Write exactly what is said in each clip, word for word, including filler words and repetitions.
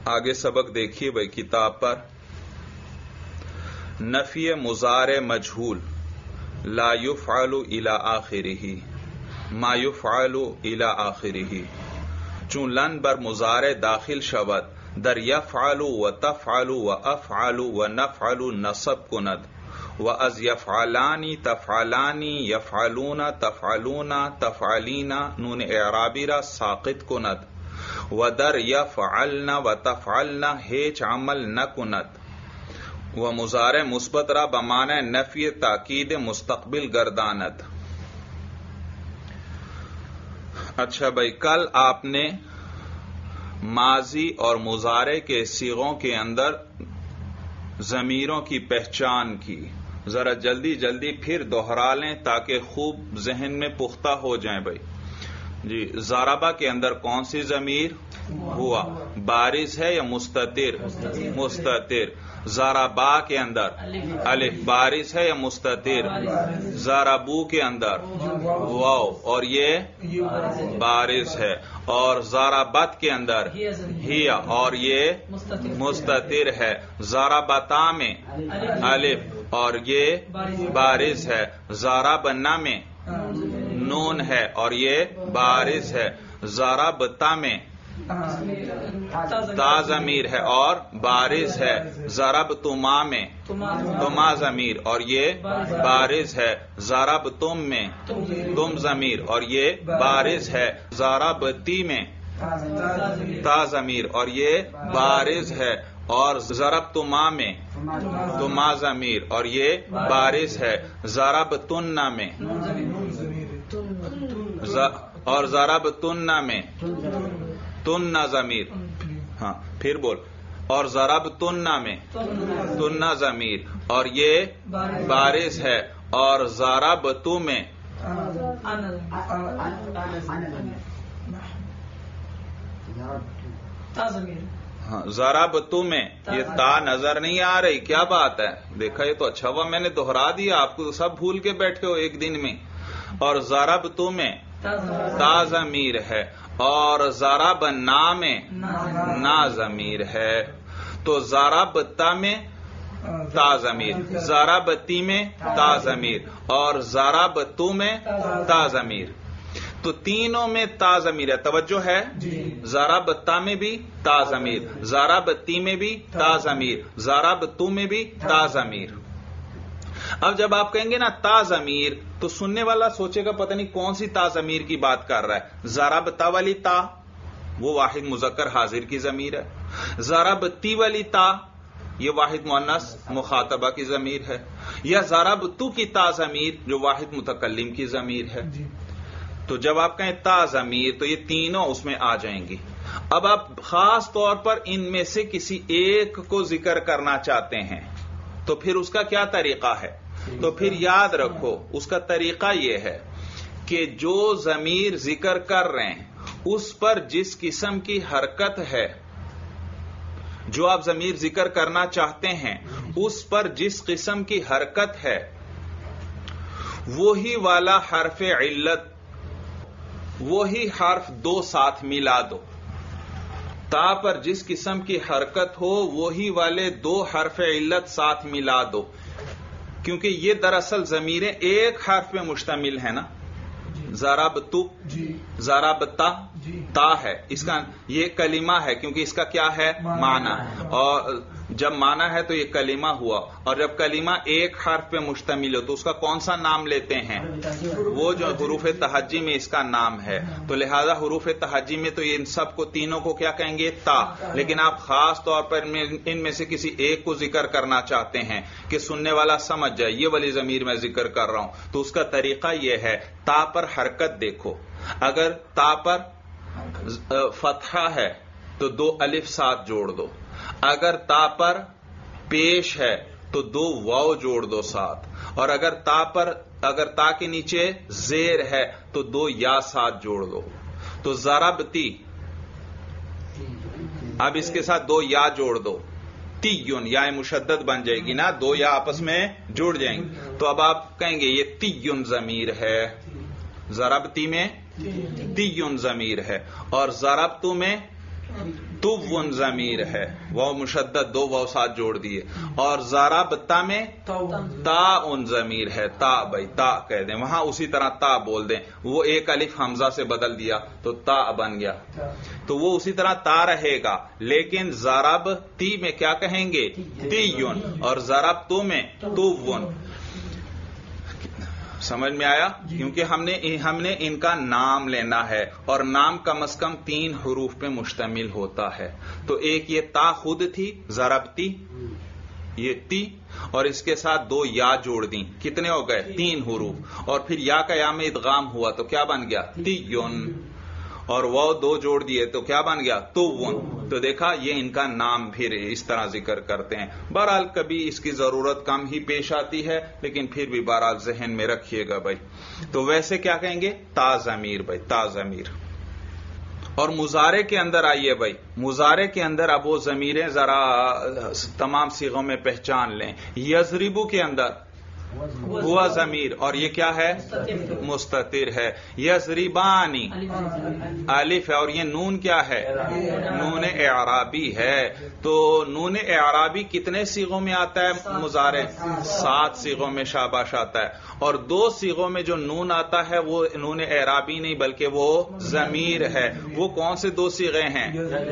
آگے سبق دیکھیے بھائی کتاب پر. نفی مضارع مجہول لا یفعل الی آخرہ ما یفعل الی آخرہ چون لن بر مضارع داخل شود در یفعل و تفعل و افعل و نفعل نصب کند و از یفعلانی تفعلانی یفعلون تفعلون تفعلین نون اعرابی را ساقط کند و در یفعلن و تفعلن هیچ عمل نکند و مضارع مثبت را بمعنی نفی تاکید مستقبل گرداند. اچھا بھائی، کل آپ نے ماضی اور مضارع کے صیغوں کے اندر ضمیروں کی پہچان کی. ذرا جلدی جلدی پھر دوہرا لیں تاکہ خوب ذہن میں پختہ ہو جائیں بھائی. جی، ضربہ کے اندر کون سی ضمیر؟ ہوا. بارز ہے یا مستتر؟ مستتر. ضربا کے اندر الف بارز ہے یا مستتر؟ ضربو کے اندر واو اور یہ بارز ہے. اور ضربت کے اندر ہی اور یہ مستتر ہے. ضربتا میں الف اور یہ بارز ہے. ضربنا میں نون ہے اور یہ بارز ہے. ضربتا میں تا ضمیر ہے اور بارز ہے. ضربتما میں تما ضمیر اور یہ بارز ہے. ضربتم میں تم ضمیر اور یہ بارز ہے. ضربتی میں تا ضمیر اور یہ بارز ہے. اور ضربتما میں تما ضمیر اور یہ بارز ہے. ضربتن میں اور ضربتن میں تن ضمیر. ہاں پھر بول. اور ضربتن میں تن ضمیر اور یہ بارز ہے. اور ضربتو میں ہاں ضربتو میں یہ تا نظر نہیں آ رہی. کیا بات ہے؟ دیکھا یہ تو اچھا ہوا میں نے دوہرا دیا. آپ کو سب بھول کے بیٹھے ہو ایک دن میں. اور ضربتو میں تا ضمیر ہے اور ضربنا میں نا ضمیر ہے. تو ضربتا میں تا ضمیر، ضربتی میں تا ضمیر اور ضربتو میں تا ضمیر. تو تینوں میں تا ضمیر ہے. توجہ ہے؟ ضربتا میں بھی تا ضمیر، ضربتی میں بھی تا ضمیر، ضربتو میں بھی تا ضمیر. اب جب آپ کہیں گے نا تا ضمیر تو سننے والا سوچے گا پتہ نہیں کون سی تا ضمیر کی بات کر رہا ہے. ضربتا والی تا وہ واحد مذکر حاضر کی ضمیر ہے. ضربتی والی تا یہ واحد مؤنث مخاطبہ کی ضمیر ہے. یا ضربتو کی تا ضمیر جو واحد متکلم کی ضمیر ہے. تو جب آپ کہیں تا ضمیر تو یہ تینوں اس میں آ جائیں گی. اب آپ خاص طور پر ان میں سے کسی ایک کو ذکر کرنا چاہتے ہیں تو پھر اس کا کیا طریقہ ہے؟ تو پھر یاد رکھو اس کا طریقہ یہ ہے کہ جو ضمیر ذکر کر رہے ہیں اس پر جس قسم کی حرکت ہے، جو آپ ضمیر ذکر کرنا چاہتے ہیں اس پر جس قسم کی حرکت ہے وہی والا حرف علت، وہی حرف دو ساتھ ملا دو. تا پر جس قسم کی حرکت ہو وہی والے دو حرف علت ساتھ ملا دو، کیونکہ یہ دراصل ضمیریں ایک حرف پہ مشتمل ہے نا. ضربتو ضربتا تا ہے، اس کا یہ کلمہ ہے کیونکہ اس کا کیا ہے؟ معنی. اور جب معنی ہے تو یہ کلمہ ہوا. اور جب کلمہ ایک حرف پہ مشتمل ہو تو اس کا کون سا نام لیتے ہیں؟ وہ جو حروف تہجی میں اس کا نام ہے. تو لہذا حروف تہجی میں تو ان سب کو تینوں کو کیا کہیں گے؟ تا. لیکن آپ خاص طور پر ان میں سے کسی ایک کو ذکر کرنا چاہتے ہیں کہ سننے والا سمجھ جائے یہ والی ضمیر میں ذکر کر رہا ہوں. تو اس کا طریقہ یہ ہے، تا پر حرکت دیکھو. اگر تا پر فتحہ ہے تو دو الف ساتھ جوڑ دو. اگر تا پر پیش ہے تو دو واو جوڑ دو ساتھ. اور اگر تا پر اگر تا کے نیچے زیر ہے تو دو یا ساتھ جوڑ دو. تو ضربتی، اب اس کے ساتھ دو یا جوڑ دو. تیون یا مشدد بن جائے گی نا، دو یا آپس میں جڑ جائیں گے. تو اب آپ کہیں گے یہ تیون ضمیر ہے. ضربتی میں تیون ضمیر ہے اور ضربتو میں تون ضمیر ہے، واو مشدد دو واو ساتھ جوڑ دیے، اور ضربت میں تا ان ضمیر ہے، تا بھائی تا کہہ دیں، وہاں اسی طرح تا بول دیں، وہ ایک الف حمزہ سے بدل دیا تو تا بن گیا، تو وہ اسی طرح تا رہے گا، لیکن ضرب تی میں کیا کہیں گے تیون، اور ضرب تو میں تون. سمجھ میں آیا؟ کیونکہ ہم نے ہم نے ان کا نام لینا ہے، اور نام کم از کم تین حروف پہ مشتمل ہوتا ہے. تو ایک یہ تا خود تھی ضربتی، یہ تی، اور اس کے ساتھ دو یا جوڑ دیں، کتنے ہو گئے تین حروف، اور پھر یا کا یا میں ادغام ہوا تو کیا بن گیا تیون، اور وہ دو جوڑ دیے تو کیا بن گیا تون. تو دیکھا یہ ان کا نام پھر اس طرح ذکر کرتے ہیں. بہرحال کبھی اس کی ضرورت کم ہی پیش آتی ہے، لیکن پھر بھی بہرحال ذہن میں رکھیے گا بھائی. تو ویسے کیا کہیں گے تا ضمیر بھائی، تا ضمیر. اور مضارع کے اندر آئیے بھائی، مضارع کے اندر اب وہ ضمیریں ذرا تمام صیغوں میں پہچان لیں. یضربو کے اندر ہوا ضمیر، اور یہ کیا ہے مستتر ہے. یضربانی الف ہے، اور یہ نون کیا ہے نون اعرابی ہے. تو نون اعرابی کتنے صیغوں میں آتا ہے مضارع؟ سات صیغوں میں شاباش آتا ہے. اور دو صیغوں میں جو نون آتا ہے وہ نون اعرابی نہیں بلکہ وہ ضمیر ہے. وہ کون سے دو صیغے ہیں؟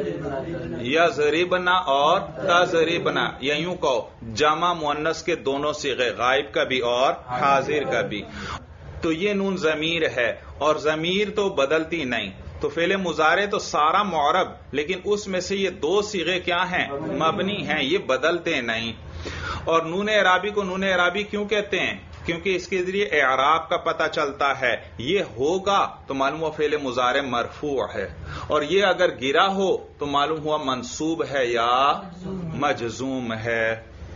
یضربنا اور تضربنا، یا یوں کہو جمع مؤنث کے دونوں صیغے، غائب کا بھی اور حاضر کا بھی. تو یہ نون ضمیر ہے، اور ضمیر تو بدلتی نہیں. تو فعل مضارع تو سارا معرب، لیکن اس میں سے یہ دو صیغے کیا ہیں مبنی ہیں، یہ بدلتے نہیں. اور نون اعرابی کو نون اعرابی کیوں کہتے ہیں؟ کیونکہ اس کے ذریعے اعراب کا پتہ چلتا ہے. یہ ہوگا تو معلوم ہوا فعل مضارع مرفوع ہے، اور یہ اگر گرا ہو تو معلوم ہوا منصوب ہے یا مجزوم ہے.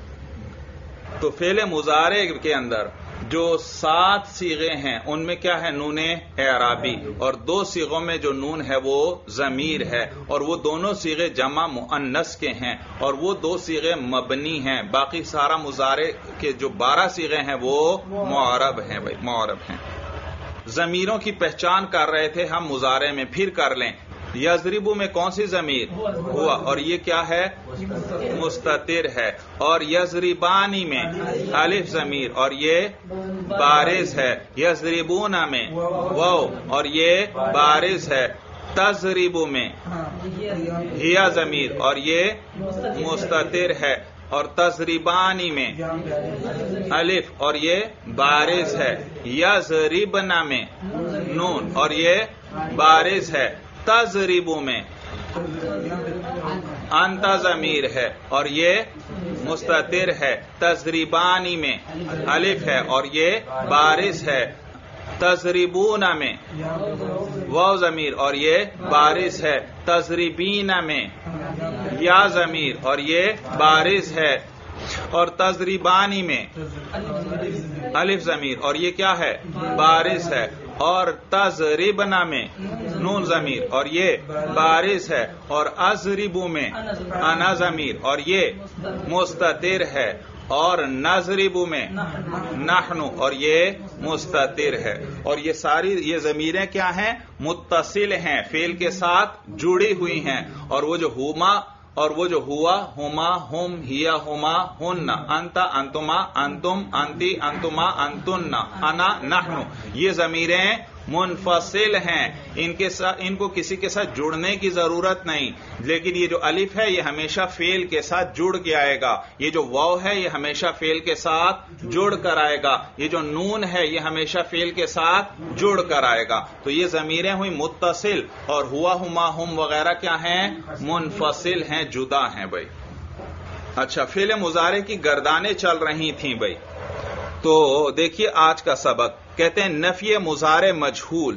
تو فعل مضارع کے اندر جو سات صیغے ہیں ان میں کیا ہے نون اعرابی، اور دو صیغوں میں جو نون ہے وہ ضمیر ہے، اور وہ دونوں صیغے جمع مؤنث کے ہیں، اور وہ دو صیغے مبنی ہیں. باقی سارا مضارع کے جو بارہ صیغے ہیں وہ معرب ہیں بھائی، معرب ہیں. ضمیروں کی پہچان کر رہے تھے ہم مضارع میں، پھر کر لیں. یضربو میں کون سی ضمیر ہوا، اور یہ کیا ہے مستتر ہے. اور یضربانی میں الف ضمیر، اور یہ بارز ہے. یضربونا میں واو، اور یہ بارز ہے. تضربو میں ہیا ضمیر، اور یہ مستتر ہے. اور تضربانی میں الف، اور یہ بارز ہے. یضربنا میں نون، اور یہ بارز ہے. تضربو میں انت ضمیر ہے، اور یہ مستتر ہے. تضربانی میں الف ہے، اور یہ بارز ہے. تضربون میں واو ضمیر، اور یہ بارز ہے. تضربین میں یا ضمیر، اور یہ بارز ہے. اور تضربانی میں الف ضمیر، اور یہ کیا ہے بارز ہے. اور تضربنا میں نون ضمیر، اور یہ بارز ہے. اور اضربو میں انا ضمیر، اور یہ مستتر ہے. اور نضربو میں نحن، اور یہ مستتر ہے. اور یہ ساری یہ ضمیریں کیا ہیں متصل ہیں، فعل کے ساتھ جڑی ہوئی ہیں. اور وہ جو ہما، اور وہ جو ہوا ہما ہم ہیا ہما ہن، انت انتما انتم انتی انتما انتن، انا نحن، یہ ضمیریں منفصل ہیں. ان کے ساتھ ان کو کسی کے ساتھ جڑنے کی ضرورت نہیں. لیکن یہ جو الف ہے یہ ہمیشہ فعل کے ساتھ جڑ کے آئے گا. یہ جو واو ہے یہ ہمیشہ فعل کے ساتھ جڑ کر آئے گا. یہ جو نون ہے یہ ہمیشہ فعل کے ساتھ جڑ کر آئے گا. تو یہ ضمیریں ہوئی متصل، اور ہوا ہما ہم وغیرہ کیا ہیں منفصل ہیں، جدا ہیں بھائی. اچھا، فعل مضارع کی گردانیں چل رہی تھیں بھائی. تو دیکھیے آج کا سبق کہتے ہیں نفی مضارع مجہول.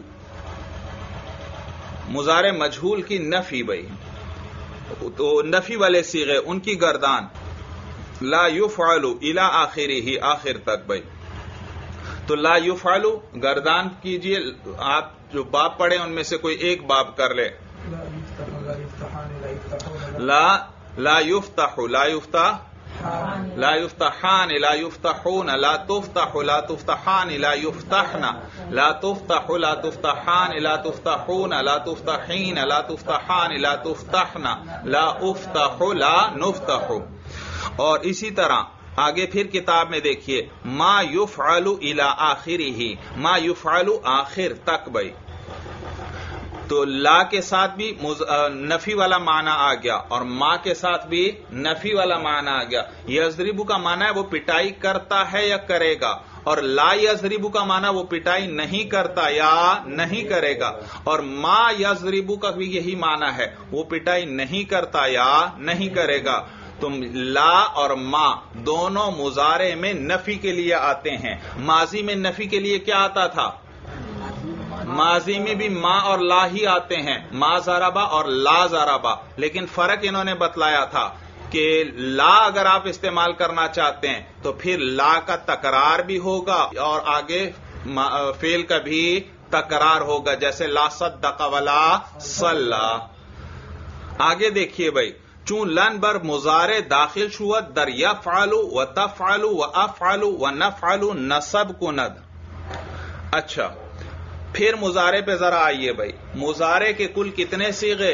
مضارع مجہول کی نفی بھائی، تو نفی والے صیغے ان کی گردان لا یفعل الی آخرہ، آخر تک بھائی. تو لا یفعل گردان کیجئے. آپ جو باب پڑھیں ان میں سے کوئی ایک باب کر لے. لا لا یفتح لا یفتح لا یفتحان لا یفتحون لا تفتح لا تفتحان لا یفتحن لا تفتح لا تفتحان لا تفتحون لا تفتحین لا تفتحان لا تفتحن لا افتح لا نفتح. اور اسی طرح آگے پھر کتاب میں دیکھیے ما یفعل الی آخرہ، ما یفعل آخر تک بھائی، تو لا کے ساتھ بھی نفی والا معنی آ گیا اور ما کے ساتھ بھی نفی والا معنی آ گیا. یضرب کا معنی ہے وہ پٹائی کرتا ہے یا کرے گا، اور لا یضرب کا معنی وہ پٹائی نہیں کرتا یا نہیں کرے گا، اور ما یضرب کا بھی یہی معنی ہے وہ پٹائی نہیں کرتا یا نہیں کرے گا. تم لا اور ما دونوں مضارع میں نفی کے لیے آتے ہیں. ماضی میں نفی کے لیے کیا آتا تھا؟ ماضی میں بھی ما اور لا ہی آتے ہیں، ما ضربا اور لا ضربا، لیکن فرق انہوں نے بتلایا تھا کہ لا اگر آپ استعمال کرنا چاہتے ہیں تو پھر لا کا تکرار بھی ہوگا اور آگے فعل کا بھی تکرار ہوگا، جیسے لا صدق ولا صلی. آگے دیکھیے بھائی، چون لن بر مضارع داخل شوت در یفعل و تفعل و افعل و نفعل نصب کند. اچھا پھر مضارع پہ ذرا آئیے بھائی. مضارع کے کل کتنے صیغے؟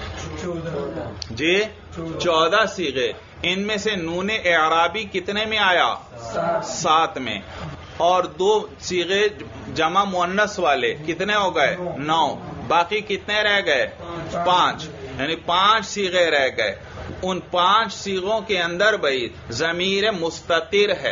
جی چودہ صیغے. ان میں سے نون اعرابی کتنے میں آیا؟ سات میں. اور دو صیغے جمع مؤنث والے کتنے ہو گئے؟ نو. باقی کتنے رہ گئے؟ پانچ. یعنی پانچ صیغے رہ گئے. ان پانچ صیغوں کے اندر بھائی ضمیر مستتر ہے.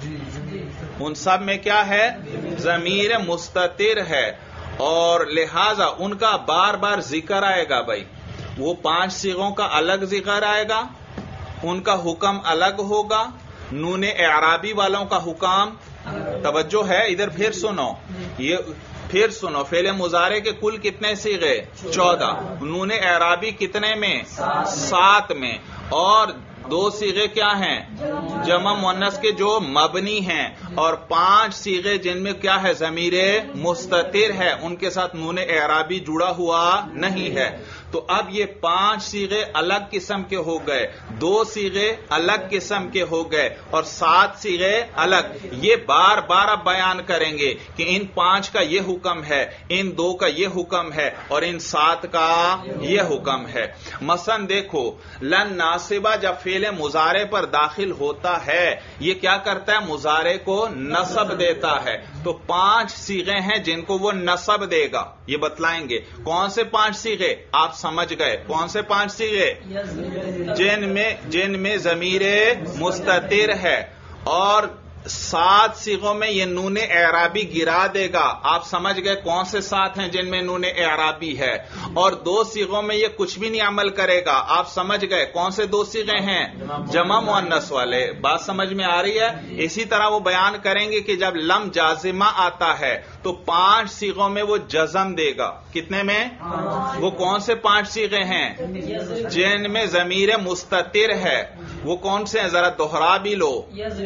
ان سب میں کیا ہے؟ ضمیر مستتر ہے، اور لہذا ان کا بار بار ذکر آئے گا بھائی. وہ پانچ صیغوں کا الگ ذکر آئے گا، ان کا حکم الگ ہوگا. نون اعرابی والوں کا حکم، توجہ ہے ادھر پھر سنو، یہ پھر سنو، فعل مضارع کے کل کتنے صیغے؟ چودہ. نون اعرابی کتنے میں؟ سات میں. اور دو صیغے کیا ہیں؟ جمع مؤنث کے جو مبنی ہیں، اور پانچ صیغے جن میں کیا ہے؟ ضمیر مستتر ہے، ان کے ساتھ نون اعرابی جڑا ہوا نہیں ہے. تو اب یہ پانچ صیغے الگ قسم کے ہو گئے، دو صیغے الگ قسم کے ہو گئے، اور سات صیغے الگ. یہ بار بار اب بیان کریں گے کہ ان پانچ کا یہ حکم ہے، ان دو کا یہ حکم ہے، اور ان سات کا یہ حکم ہے. مثلا دیکھو، لن ناصبہ جب فعل مضارع پر داخل ہوتا ہے یہ کیا کرتا ہے؟ مضارع کو نصب دیتا ہے. تو پانچ صیغے ہیں جن کو وہ نصب دے گا، یہ بتلائیں گے. کون سے پانچ صیغے؟ آپ سمجھ گئے کون سے پانچ صیغے؟ جن میں جن میں ضمیر مستتر ہے، اور سات صیغوں میں یہ نون اعرابی گرا دے گا. آپ سمجھ گئے کون سے سات ہیں جن میں نون اعرابی ہے. اور دو صیغوں میں یہ کچھ بھی نہیں عمل کرے گا. آپ سمجھ گئے کون سے دو صیغے ہیں؟ جمع مؤنث والے. بات سمجھ میں آ رہی ہے؟ اسی طرح وہ بیان کریں گے کہ جب لم جازمہ آتا ہے تو پانچ صیغوں میں وہ جزم دے گا. کتنے میں؟ وہ کون سے پانچ صیغے ہیں جن میں ضمیر مستتر ہے؟ وہ کون سے ہیں؟ ذرا دوہرا بھی لو.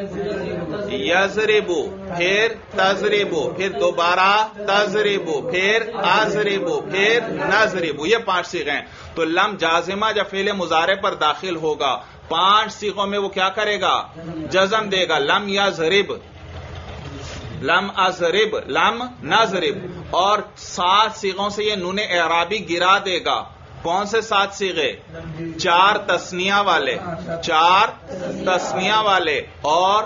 یضربو، پھر تضربو، پھر دوبارہ تضربو، پھر اضربو، پھر نضربو. یہ پانچ صیغے ہیں. تو لم جازمہ جب فعل مضارع پر داخل ہوگا پانچ صیغوں میں وہ کیا کرے گا؟ جزم دے گا. لم یضرب، لم اضرب، لم نضرب. اور سات صیغوں سے یہ نون اعرابی گرا دے گا. کون سے سات صیغے؟ چار تثنیہ والے، چار تثنیہ والے، اور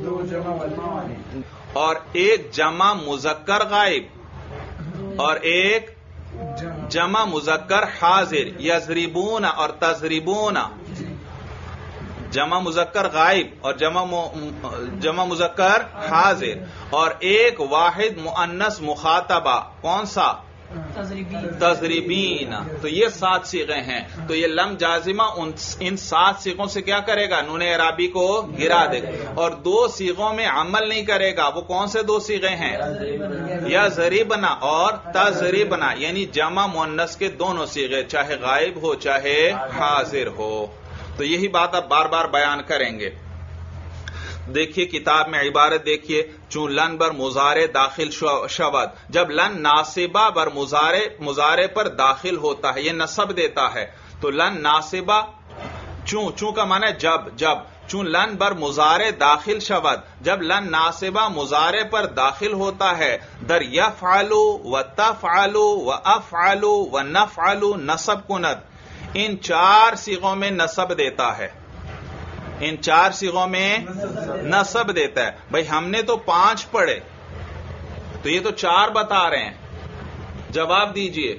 اور ایک جمع مذکر غائب اور ایک جمع مذکر حاضر. یضربون اور تضربون، جمع مذکر غائب اور جمع جمع مذکر حاضر. اور ایک واحد مؤنث مخاطبہ، کون سا؟ تضریبین. تو یہ سات صیغے ہیں. تو یہ لم جازمہ ان سات صیغوں سے کیا کرے گا؟ نون اعرابی کو گرا دے گا. اور دو صیغوں میں عمل نہیں کرے گا. وہ کون سے دو صیغے ہیں؟ یضربنا اور تضربنا، یعنی جمع مؤنث کے دونوں صیغے، چاہے غائب ہو چاہے حاضر ہو. تو یہی بات اب بار بار بیان کریں گے. دیکھیے کتاب میں عبارت دیکھیے، چون لن بر مضارع داخل شود، جب لن ناصبہ بر مضارع مضارع پر داخل ہوتا ہے، یہ نصب دیتا ہے. تو لن ناصبہ، چون چون کا معنی ہے جب، جب چون لن بر مضارع داخل شود، جب لن ناصبہ مضارع پر داخل ہوتا ہے، در یفعلو و تفعلو و افعلو و نفعلو نصب کند، ان چار صیغوں میں نصب دیتا ہے، ان چار صیغوں میں نصب دیتا ہے۔ بھئی ہم نے تو پانچ پڑھے، تو یہ تو چار بتا رہے ہیں، جواب دیجئے۔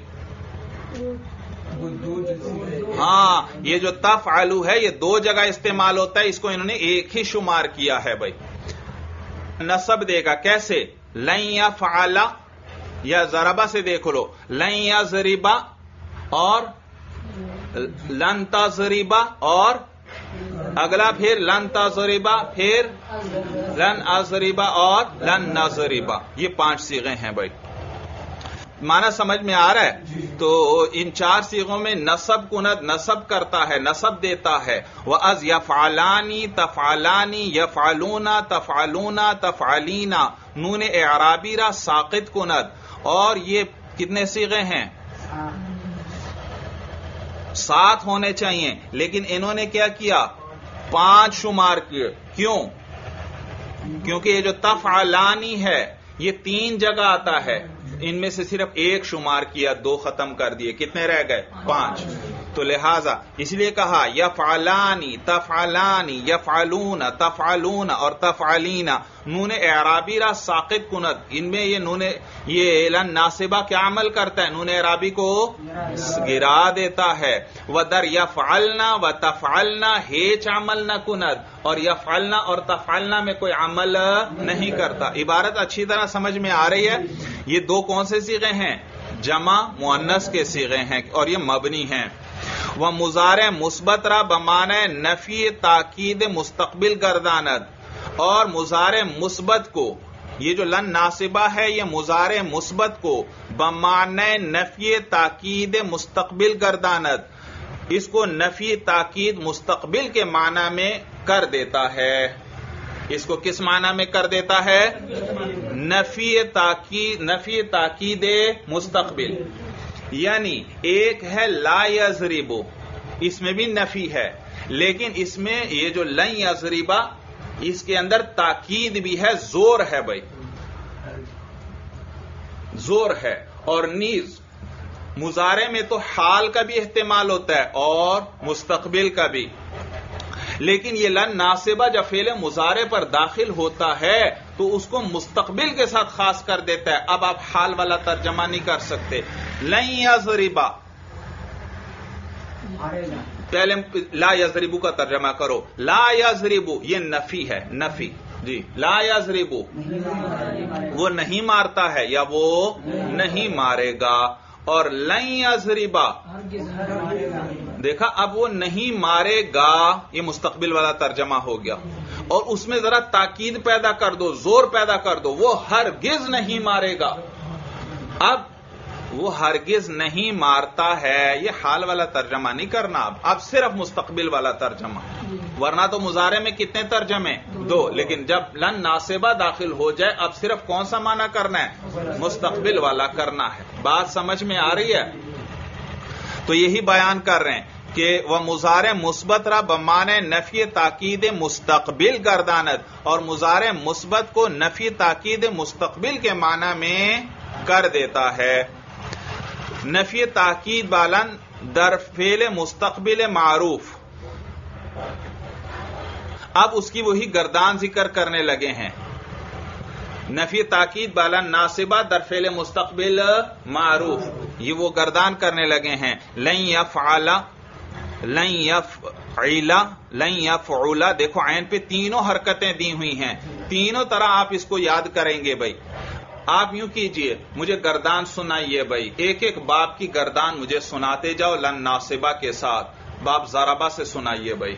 ہاں، یہ جو تفعلو ہے یہ دو جگہ استعمال ہوتا ہے، اس کو انہوں نے ایک ہی شمار کیا ہے۔ بھائی نصب دے گا کیسے؟ لن یفعل، یا ضربہ سے دیکھ لو، لن یضربا اور لن تضربا، اور اگلا پھر لن تضربا، پھر لن اضربا اور لن نضربا، یہ پانچ صیغے ہیں۔ بھائی معنی سمجھ میں آ رہا ہے؟ تو ان چار صیغوں میں نصب کند نصب کرتا ہے، نصب دیتا ہے۔ وَأَذْ يَفْعَلَانِ تَفْعَلَانِ يَفْعَلُونَ تَفْعَلُونَ تَفْعَلِينَ، نون اعرابی را ساقط کند، اور یہ کتنے صیغے ہیں؟ سات ہونے چاہیے، لیکن انہوں نے کیا کیا؟ پانچ شمار کیے۔ کیوں؟ کیونکہ یہ جو تفعلانی ہے یہ تین جگہ آتا ہے، ان میں سے صرف ایک شمار کیا، دو ختم کر دیے، کتنے رہ گئے؟ پانچ۔ تو لہذا اس لیے کہا یفعلانی تفعلانی یفعلون تفعلون اور تفعلین، نون اعرابی را ساقط کند، ان میں یہ نون یہ لن ناصبہ کیا عمل کرتا ہے؟ نون اعرابی کو گرا دیتا ہے۔ ودر یفعلنا و تفعلنا ہیچ عمل نہ کند، اور یفعلنا اور تفعلنا میں کوئی عمل نہیں کرتا۔ عبارت اچھی طرح سمجھ میں آ رہی ہے؟ یہ دو کون سے صیغے ہیں؟ جمع مؤنث کے صیغے ہیں، اور یہ مبنی ہیں۔ وہ مضارع مثبت را بمعنی نفی تاکید مستقبل گرداند، اور مضارع مثبت کو، یہ جو لن ناصبہ ہے یہ مضارع مثبت کو بمعنی نفی تاکید مستقبل گرداند، اس کو نفی تاکید مستقبل کے معنی میں کر دیتا ہے۔ اس کو کس معنی میں کر دیتا ہے؟ نفی تاکید نفی تاکید مستقبل، یعنی ایک ہے لا یضربو، اس میں بھی نفی ہے، لیکن اس میں یہ جو لن یضربا اس کے اندر تاکید بھی ہے، زور ہے۔ بھائی زور ہے، اور نیز مضارع میں تو حال کا بھی احتمال ہوتا ہے اور مستقبل کا بھی، لیکن یہ لن ناصبہ جب فعل مضارع پر داخل ہوتا ہے تو اس کو مستقبل کے ساتھ خاص کر دیتا ہے۔ اب آپ حال والا ترجمہ نہیں کر سکتے۔ لن یضربا، پہلے لا یضربو کا ترجمہ کرو، لا یضربو یہ نفی ہے، نفی جی، لا یضربو وہ نہیں مارتا ہے یا وہ نہیں مارے گا، اور لن یضربا دیکھا اب وہ نہیں مارے گا، یہ مستقبل والا ترجمہ ہو گیا، اور اس میں ذرا تاکید پیدا کر دو، زور پیدا کر دو، وہ ہرگز نہیں مارے گا۔ اب وہ ہرگز نہیں مارتا ہے، یہ حال والا ترجمہ نہیں کرنا، اب اب صرف مستقبل والا ترجمہ، ورنہ تو مضارع میں کتنے ترجمے؟ دو، لیکن جب لن ناصبہ داخل ہو جائے اب صرف کون سا معنی کرنا ہے؟ مستقبل والا کرنا ہے۔ بات سمجھ میں آ رہی ہے؟ تو یہی بیان کر رہے ہیں کہ وہ مضارع مثبت را بمعنی نفی تاکید مستقبل گرداند، اور مضارع مثبت کو نفی تاکید مستقبل کے معنی میں کر دیتا ہے۔ نفی تاکید بالن در فعل مستقبل معروف، اب اس کی وہی گردان ذکر کرنے لگے ہیں۔ نفی تاکید بالن ناصبہ در فعل مستقبل معروف، یہ وہ گردان کرنے لگے ہیں۔ لن یفعل، لن یفعل، لن یفعل، دیکھو عین پہ تینوں حرکتیں دی ہوئی ہیں، تینوں طرح آپ اس کو یاد کریں گے۔ بھائی آپ یوں کیجئے، مجھے گردان سنائیے، بھائی ایک ایک باب کی گردان مجھے سناتے جاؤ لن ناصبہ کے ساتھ۔ باب ضربہ سے سنائیے بھائی۔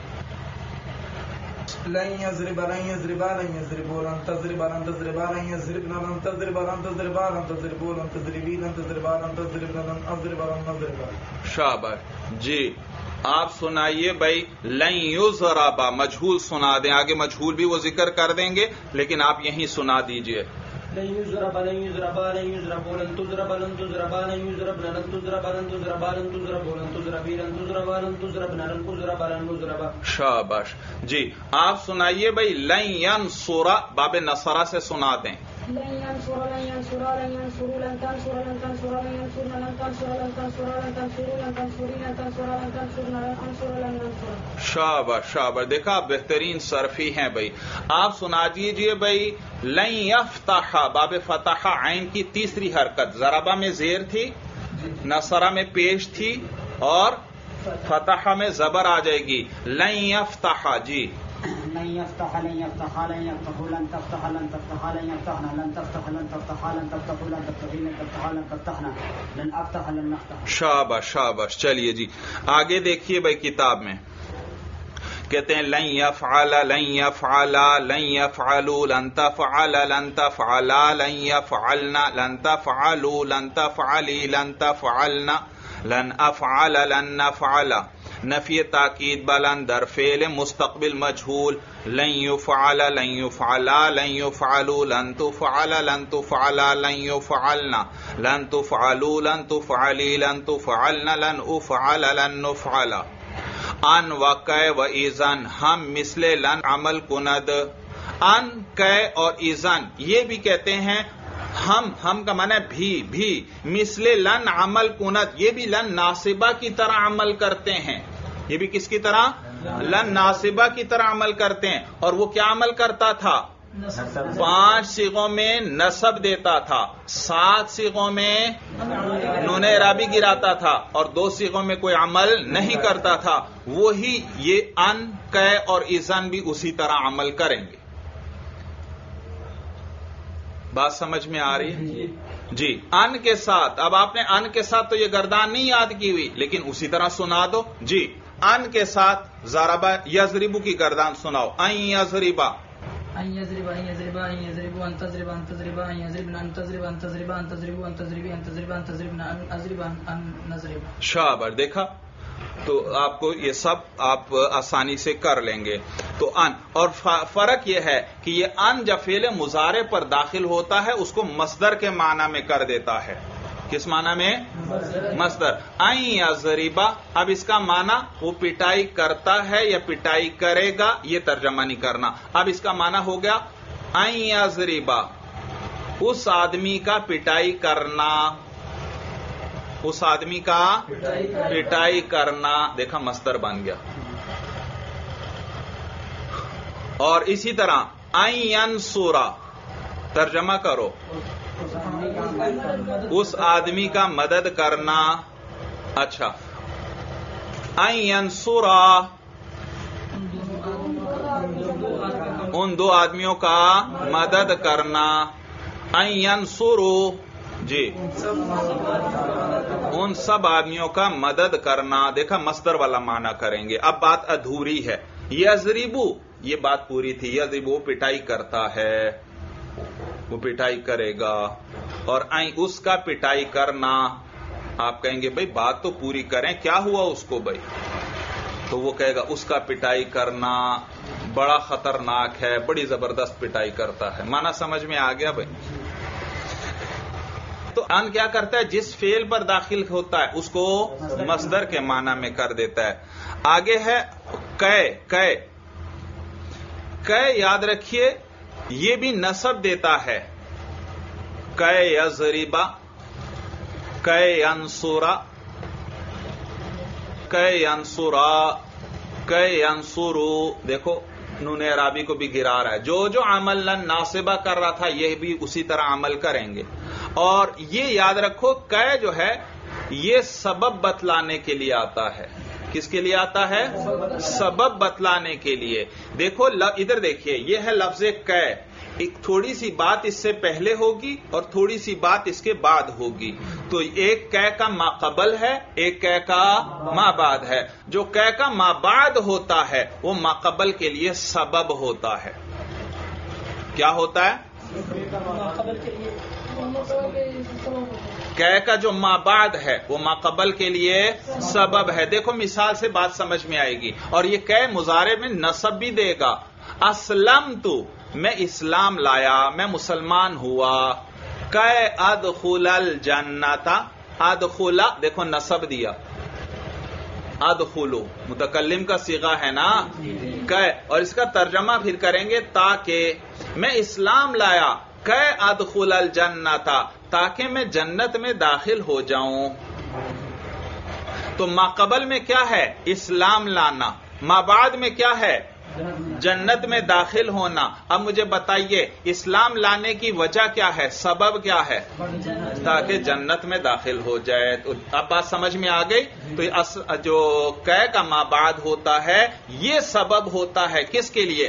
لن يضرب لن يضرب لن يضرب لن تضرب لن تضرب لن يضرب لن تضرب لن تضرب لن تضرب لن تضربي لن تضرب لن تضرب لن اضرب لن نضرب۔ شاباش جی، آپ سنائیے بھائی لن یضرب، مجہول سنا دیں، آگے مجہول بھی وہ ذکر کر دیں گے لیکن آپ یہیں سنا دیجئے۔ لن يضرب لن يضرب لن يضرب لن تضرب لن تضرب لن يضرب لن تضرب لن تضرب لن تضرب لن تضرب لن تضرب لن تضرب لن تضرب لن تضرب. شاباش. جی آپ سنائیے بھائی لن ینصر باب نصرہ سے سنا دیں. لن ينصر لن ينصر لن ينصر لن تنصر لن تنصر لن ينصر لن تنصر لن تنصر لن تنصر لن تنصر لن تنصر لن تنصر لن تنصر لن تنصر. شاباش شاباش. دیکھا آپ بہترین صرفی ہیں بھائی. آپ سنا دیجئے بھائی لن یفتح باب فتح عین کی تیسری حرکت ضربہ میں زیر تھی، نصرہ میں پیش تھی اور فتح میں زبر آ جائے گی. لن یفتح. جی لن يفتح لن يفتح لن يفتح لن تفتح لن تفتح لن يفتحنا لن تفتح لن تفتح لن تفتح لن تفتح لن تفتح لن تفتحنا لن افتح لن نفتح. شاباش شاباش. چلیے جی آگے دیکھیے بھائی کتاب میں کہتے ہیں لن يفعل لن يفعل لن يفعلوا لن تفعل لن تفعلا لن يفعلنا لن تفعلوا لن تفعلی لن تفعلنا لن افعل لن نفعل. نفی تاکید بلند در فعل مستقبل مجهول. لن يفعل لن يفعلا لن يفعلوا لن تفعل لن تفعلا لن يفعلنا لن تفعلوا لن تفعلی لن تفعلنا لن افعل لن نفعل. ان وقع و ایزن ہم مثل لن عمل کند. ان کہ اور ایزن یہ بھی کہتے ہیں ہم ہم کا معنی بھی بھی مثل لن عمل کنت یہ بھی لن ناصبہ کی طرح عمل کرتے ہیں. یہ بھی کس کی طرح؟ لن ناصبہ کی طرح عمل کرتے ہیں. اور وہ کیا عمل کرتا تھا؟ پانچ صیغوں میں نصب دیتا تھا، سات صیغوں میں نون اعرابی گراتا تھا اور دو صیغوں میں کوئی عمل نہیں کرتا تھا. وہی یہ ان کہ اور اذن بھی اسی طرح عمل کریں گے. بات سمجھ میں آ رہی ہے؟ جی ان کے ساتھ. اب آپ نے ان کے ساتھ تو یہ گردان نہیں یاد کی ہوئی لیکن اسی طرح سنا دو. جی ان کے ساتھ ضربہ یضربو کی گردان سناؤ. ان یضربا ان یضرب ان یضرب ان یضرب ان تضرب ان تضرب ان یضرب ان تضرب ان تضرب ان تضرب ان تضرب ان تضرب ان تضرب ان اضرب ان نضرب. شاباش. دیکھا تو آپ کو یہ سب آپ آسانی سے کر لیں گے. تو ان اور فرق یہ ہے کہ یہ ان جب فعل مضارع پر داخل ہوتا ہے اس کو مصدر کے معنی میں کر دیتا ہے. کس معنی میں؟ مصدر. ان یضربا. اب اس کا معنی وہ پٹائی کرتا ہے یا پٹائی کرے گا یہ ترجمہ نہیں کرنا. اب اس کا معنی ہو گیا ان یضربا اس آدمی کا پٹائی کرنا، اس آدمی کا پٹائی کرنا. دیکھا مصدر بن گیا. اور اسی طرح ان ینصرا ترجمہ کرو اس آدمی کا مدد کرنا. اچھا ان ینصرا ان دو آدمیوں کا مدد کرنا. ان ینصرو جی ان سب آدمیوں کا مدد کرنا. دیکھا مصدر والا معنی کریں گے. اب بات ادھوری ہے. یضربو یہ بات پوری تھی. یضربو وہ پٹائی کرتا ہے، وہ پٹائی کرے گا. اور این اس کا پٹائی کرنا. آپ کہیں گے بھائی بات تو پوری کریں، کیا ہوا اس کو بھائی؟ تو وہ کہے گا اس کا پٹائی کرنا بڑا خطرناک ہے، بڑی زبردست پٹائی کرتا ہے. معنی سمجھ میں آ گیا بھائی؟ تو ان کیا کرتا ہے جس فعل پر داخل ہوتا ہے اس کو مصدر کے معنی میں کر دیتا ہے. آگے ہے کہ کہ کہ یاد رکھیے یہ بھی نصب دیتا ہے. کہ یضربا کہ ینصرا کہ ینصرا کہ ینصرو. دیکھو نون اعرابی کو بھی گرا رہا ہے. جو جو عمل لن ناصبہ کر رہا تھا یہ بھی اسی طرح عمل کریں گے. اور یہ یاد رکھو کہ جو ہے یہ سبب بتلانے کے لیے آتا ہے. کس کے لیے آتا ہے؟ سبب بتلانے کے لیے. دیکھو ادھر دیکھیے یہ ہے لفظ کہ. ایک تھوڑی سی بات اس سے پہلے ہوگی اور تھوڑی سی بات اس کے بعد ہوگی. تو ایک کہ کا ما قبل ہے، ایک کہ کا ما بعد ہے. جو کہ کا ما بعد ہوتا ہے وہ ما قبل کے لیے سبب ہوتا ہے. کیا ہوتا ہے؟ کہ کا جو ما بعد ہے وہ ما قبل کے لیے سبب ہے. دیکھو مثال سے بات سمجھ میں آئے گی. اور یہ کہ مضارع میں نصب بھی دے گا. اسلمت میں اسلام لایا، میں مسلمان ہوا، کہ ادخل الجنت، ادخل دیکھو نصب دیا، ادخلو متکلم کا صیغہ ہے نا، کہ، اور اس کا ترجمہ پھر کریں گے تاکہ میں اسلام لایا، کہ ادخل الجنت، تاکہ میں جنت میں داخل ہو جاؤں۔ تو ما قبل میں کیا ہے؟ اسلام لانا، ما بعد میں کیا ہے؟ جنت میں داخل ہونا۔ اب مجھے بتائیے اسلام لانے کی وجہ کیا ہے، سبب کیا ہے؟ تاکہ جنت میں داخل ہو جائے۔ تو اب بات سمجھ میں آ گئی؟ تو جو کہ کا ما بعد ہوتا ہے یہ سبب ہوتا ہے کس کے لیے؟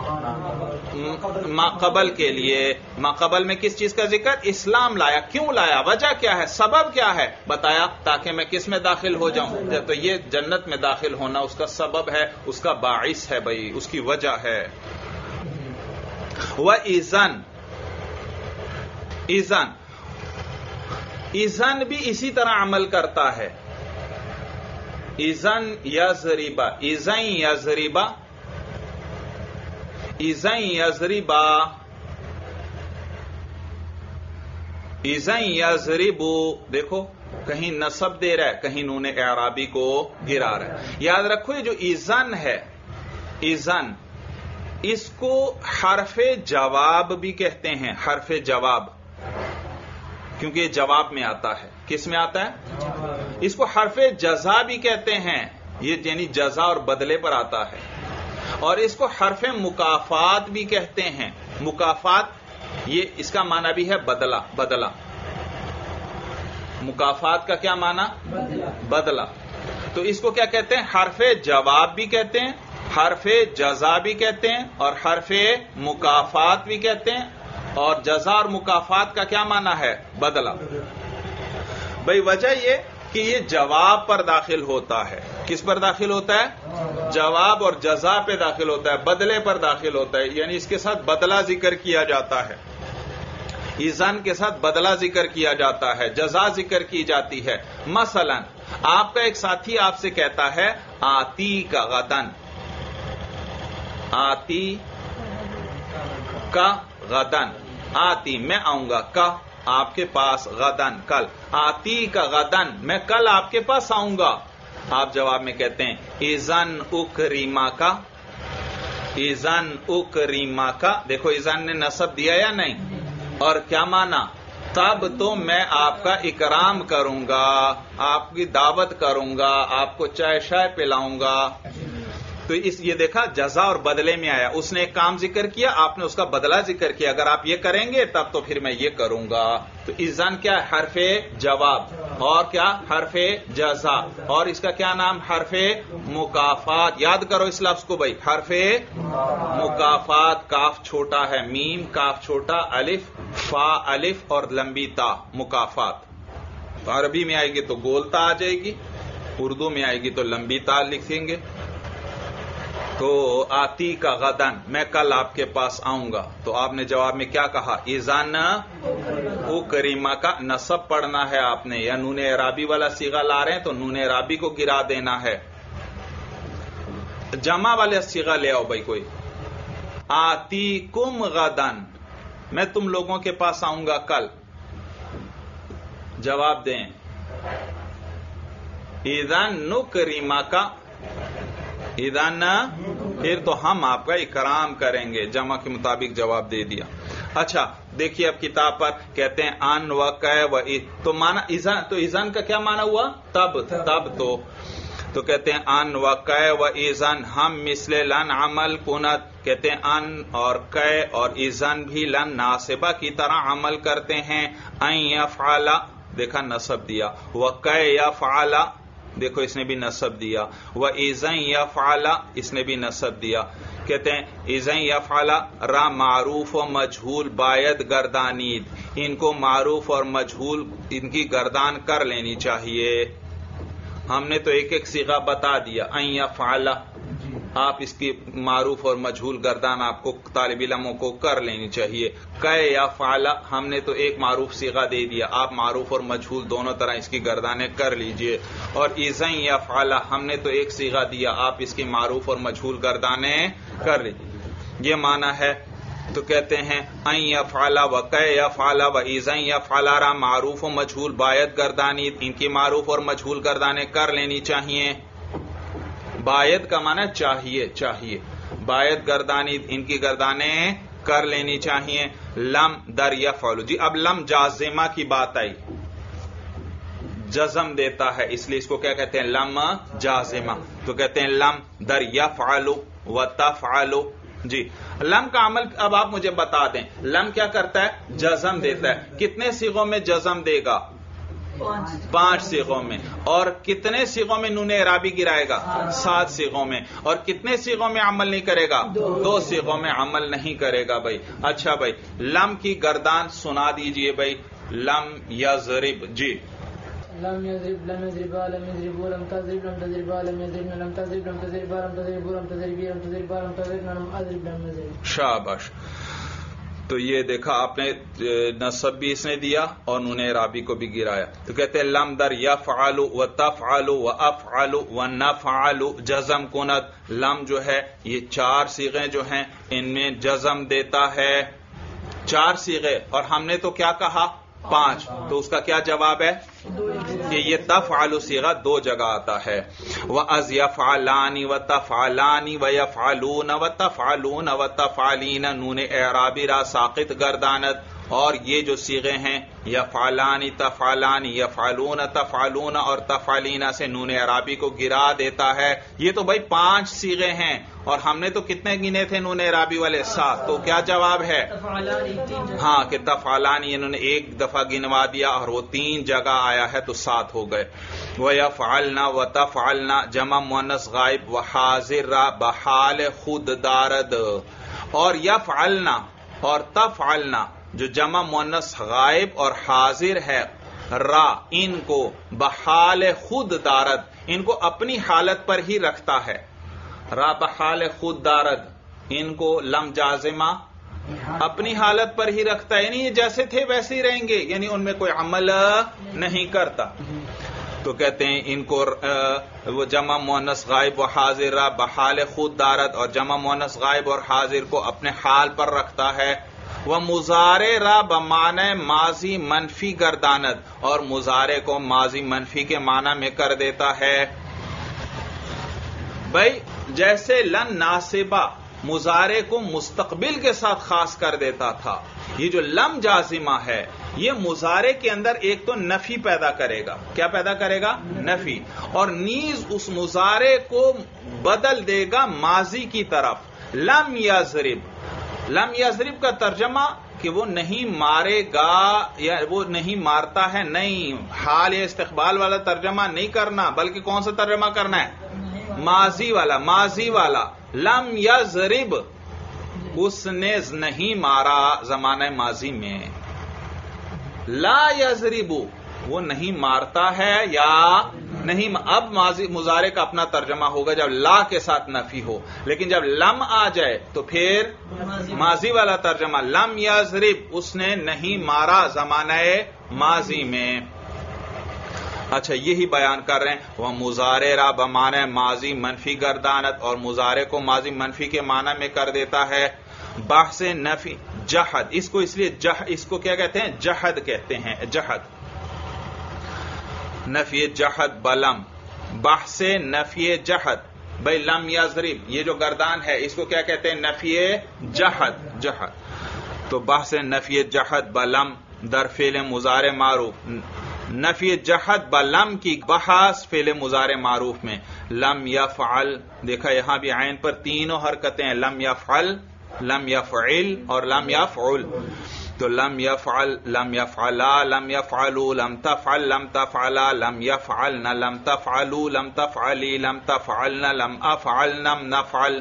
ما قبل کے لیے۔ ما قبل میں کس چیز کا ذکر؟ اسلام لایا۔ کیوں لایا؟ وجہ کیا ہے؟ سبب کیا ہے؟ بتایا تاکہ میں کس میں داخل ہو جاؤں۔ تو یہ جنت میں داخل ہونا اس کا سبب ہے، اس کا باعث ہے، بھائی اس کی وجہ ہے۔ وَإِذَنْ، اذن اذن بھی اسی طرح عمل کرتا ہے۔ اذن یضربا، اذن یضربا، اذن یضربا، اذن یضربو، دیکھو کہیں نصب دے رہا ہے، کہیں نون اعرابی کو گرا رہا ہے۔ یاد رکھو یہ جو اذن ہے، اذن اس کو حرف جواب بھی کہتے ہیں، حرف جواب، کیونکہ یہ جواب میں آتا ہے۔ کس میں آتا ہے؟ اس کو حرف جزا بھی کہتے ہیں، یہ یعنی جزا اور بدلے پر آتا ہے۔ اور اس کو حرف مکافات بھی کہتے ہیں۔ مکافات یہ اس کا معنی بھی ہے بدلہ، بدلہ۔ مکافات کا کیا معنی؟ بدلہ۔ تو اس کو کیا کہتے ہیں؟ حرف جواب بھی کہتے ہیں، حرف جزا بھی کہتے ہیں، اور حرف مکافات بھی کہتے ہیں۔ اور جزا اور مکافات کا کیا معنی ہے؟ بدلہ۔ بھئی وجہ یہ کہ یہ جواب پر داخل ہوتا ہے۔ کس پر داخل ہوتا ہے؟ جواب اور جزا پہ داخل ہوتا ہے، بدلے پر داخل ہوتا ہے، یعنی اس کے ساتھ بدلہ ذکر کیا جاتا ہے۔ اذن کے ساتھ بدلہ ذکر کیا جاتا ہے، جزا ذکر کی جاتی ہے۔ مثلا آپ کا ایک ساتھی آپ سے کہتا ہے آتی کا غدن، آتی کا غدن، آتی میں آؤں گا، کا آپ کے پاس، غدن کل، آتی کا غدن میں کل آپ کے پاس آؤں گا۔ آپ جواب میں کہتے ہیں اذن اکریما کا، اذن اکریما کا، دیکھو اذن نے نصب دیا یا نہیں؟ اور کیا معنی؟ تب تو میں آپ کا اکرام کروں گا، آپ کی دعوت کروں گا، آپ کو چائے شائے پلاؤں گا۔ تو اس یہ دیکھا جزا اور بدلے میں آیا، اس نے ایک کام ذکر کیا، آپ نے اس کا بدلہ ذکر کیا، اگر آپ یہ کریں گے تب تو پھر میں یہ کروں گا۔ تو اذن کیا ہے؟ حرف جواب، اور کیا؟ حرف جزا، اور اس کا کیا نام؟ حرف مکافات۔ یاد کرو اس لفظ کو بھائی، حرف مکافات، کاف چھوٹا ہے، میم کاف چھوٹا، الف فا الف اور لمبی تا، مکافات۔ تو عربی میں آئے گی تو گول تا آ جائے گی، اردو میں آئے گی تو لمبی تا لکھیں گے۔ تو آتی کا غدن میں کل آپ کے پاس آؤں گا، تو آپ نے جواب میں کیا کہا؟ اذن اکریما کا نصب پڑھنا ہے آپ نے، یا نون اعرابی والا صیغہ لا رہے ہیں تو نون اعرابی کو گرا دینا ہے۔ جمع والے صیغہ لے آؤ بھائی کوئی، آتی کم غدن میں تم لوگوں کے پاس آؤں گا کل، جواب دیں اذن نکریما کا، اذن پھر تو ہم آپ کا اکرام کریں گے، جمع کے مطابق جواب دے دیا۔ اچھا دیکھیے اب کتاب پر کہتے ہیں ان و کہ و ای، تو مانا اذن، تو اذن کا کیا مانا ہوا؟ تب، تب تو تو کہتے ہیں ان و کہ و اذن ہم مثل لن عمل کنت، کہتے ہیں ان اور کہ اور اذن بھی لن ناصبہ کی طرح عمل کرتے ہیں۔ ان یفعل، دیکھا نصب دیا، و کہ یفعل، دیکھو اس نے بھی نصب دیا، وَإِذَن يَفْعَلَ اس نے بھی نصب دیا۔ کہتے ہیں اِذَن يَفْعَلَ را معروف و مجہول باید گردانید، ان کو معروف اور مجہول ان کی گردان کر لینی چاہیے۔ ہم نے تو ایک ایک صیغہ بتا دیا، ان یفعل، آپ اس کی معروف اور مجہول گردان آپ کو طالب علموں کو کر لینی چاہیے۔ کہ یفعل ہم نے تو ایک معروف صیغہ دے دیا، آپ معروف اور مجہول دونوں طرح اس کی گردانیں کر لیجئے۔ اور اذن یفعل ہم نے تو ایک صیغہ دیا، آپ اس کی معروف اور مجہول گردانیں کر لیجئے۔ یہ معنی ہے تو کہتے ہیں ان یفعل و کہ یفعل و اذن یفعل را معروف و مجہول باید گردانی، ان کی معروف اور مجہول گردانے کر لینی چاہیے. باید کا معنی چاہیے، چاہیے باید گردانی ان کی گردانے کر لینی چاہیے. لم در یفعل، جی اب لم جازمہ کی بات آئی، جزم دیتا ہے، اس لیے اس کو کیا کہتے ہیں؟ لم جازمہ. تو کہتے ہیں لم در یفعل و تفعل. جی لم کا عمل اب آپ مجھے بتا دیں، لم کیا کرتا ہے؟ جزم دیتا ہے. کتنے صیغوں میں جزم دے گا؟ پانچ صیغوں میں. اور کتنے صیغوں میں نون اعرابی گرائے گا؟ سات صیغوں میں. اور کتنے صیغوں میں عمل نہیں کرے گا؟ دو صیغوں میں عمل نہیں کرے گا بھائی. اچھا بھائی لم کی گردان سنا دیجئے بھائی. لم یضرب. جی لم يضرب لم يضربا لم يضربوا لم تضرب لم تضربا لم يضربن لم تضرب لم تضربا لم تضربوا لم تضربي لم تضربا لم تضربن لم اضرب لم يضرب. شاباش. تو یہ دیکھا آپ نے نصب بھی اس نے دیا اور نون اعرابی کو بھی گرایا. تو کہتے ہیں لم در یفعل و تفعل و افعل و نفعل جزم کند. لم جو ہے یہ چار صیغے جو ہیں ان میں جزم دیتا ہے. چار صیغے اور ہم نے تو کیا کہا؟ پانچ. تو اس کا کیا جواب ہے کہ یہ تفعل صیغہ دو جگہ آتا ہے. وَأَذْ يَفْعَلَانِ وَتَفْعَلَانِ وَيَفْعَلُونَ وَتَفْعَلُونَ وَتَفْعَلِينَ نون اعرابی را ساقط گرداند. اور یہ جو صیغے ہیں یفعلان تفعلان یفعلون تفعلون اور تفعلین سے نون اعرابی کو گرا دیتا ہے. یہ تو بھائی پانچ صیغے ہیں اور ہم نے تو کتنے گنے تھے نون اعرابی والے؟ سات. تو کیا جواب ہے؟ ہاں کہ تفعلان انہوں نے ایک دفعہ گنوا دیا اور وہ تین جگہ آیا ہے تو سات ہو گئے. وَيَفْعَلْنَ وَتَفْعَلْنَ جمع مؤنث غائب وحاضر را بحال خود دارد. اور یفعلنا اور تفعلنا جو جمع مؤنث غائب اور حاضر ہے را ان کو بحال خود دارد ان کو اپنی حالت پر ہی رکھتا ہے. را بحال خود دارد ان کو لم جازمہ اپنی حالت پر ہی رکھتا ہے، یعنی یہ جیسے تھے ویسے ہی رہیں گے، یعنی ان میں کوئی عمل نہیں کرتا. تو کہتے ہیں ان کو وہ جمع مؤنث غائب و حاضر را بحال خود دارد اور جمع مؤنث غائب اور حاضر کو اپنے حال پر رکھتا ہے. وہ مضارع را بمعنی ماضی منفی گرداند اور مضارع کو ماضی منفی کے معنی میں کر دیتا ہے. بھائی جیسے لن ناسبہ مضارع کو مستقبل کے ساتھ خاص کر دیتا تھا، یہ جو لم جازمہ ہے یہ مضارع کے اندر ایک تو نفی پیدا کرے گا. کیا پیدا کرے گا؟ نفی. اور نیز اس مضارع کو بدل دے گا ماضی کی طرف. لم یضرب لم یضرب کا ترجمہ کہ وہ نہیں مارے گا یا وہ نہیں مارتا ہے، نہیں، حال یا استقبال والا ترجمہ نہیں کرنا بلکہ کون سا ترجمہ کرنا ہے؟ ماضی والا. ماضی والا لم یضرب اس نے نہیں مارا زمانہ ماضی میں. لا یضرب وہ نہیں مارتا ہے یا نہیں. اب ماضی مضارع کا اپنا ترجمہ ہوگا جب لا کے ساتھ نفی ہو، لیکن جب لم آ جائے تو پھر ماضی والا ترجمہ. لم یضرب اس نے نہیں مارا زمانہ ماضی میں. اچھا یہی بیان کر رہے ہیں وہ مضارع را بمعنی ماضی منفی گردانت اور مضارع کو ماضی منفی کے معنی میں کر دیتا ہے. بحث نفی جہد اس کو اس لیے جہ اس کو کیا کہتے ہیں؟ جہد کہتے ہیں. جہد نفی جہد بلم. بحث نفی جہد بھائی لم یضرب یہ جو گردان ہے اس کو کیا کہتے ہیں؟ نفی جہد. جہد تو بحث نفی جہد بلم در فعل مضارع معروف. نفی جہد بلم کی بحث فعل مضارع معروف میں. لم یفعل دیکھا یہاں بھی عین پر تینوں حرکتیں ہیں، لم یفعل لم یفعل اور لم یفعل. تو لم یفعل لم یفعلا لم یفعلوا لم تفعل لم تفعلا لم یفعلن لم تفعلوا لم تفعلی لم تفعلن لم افعل لم نفعل.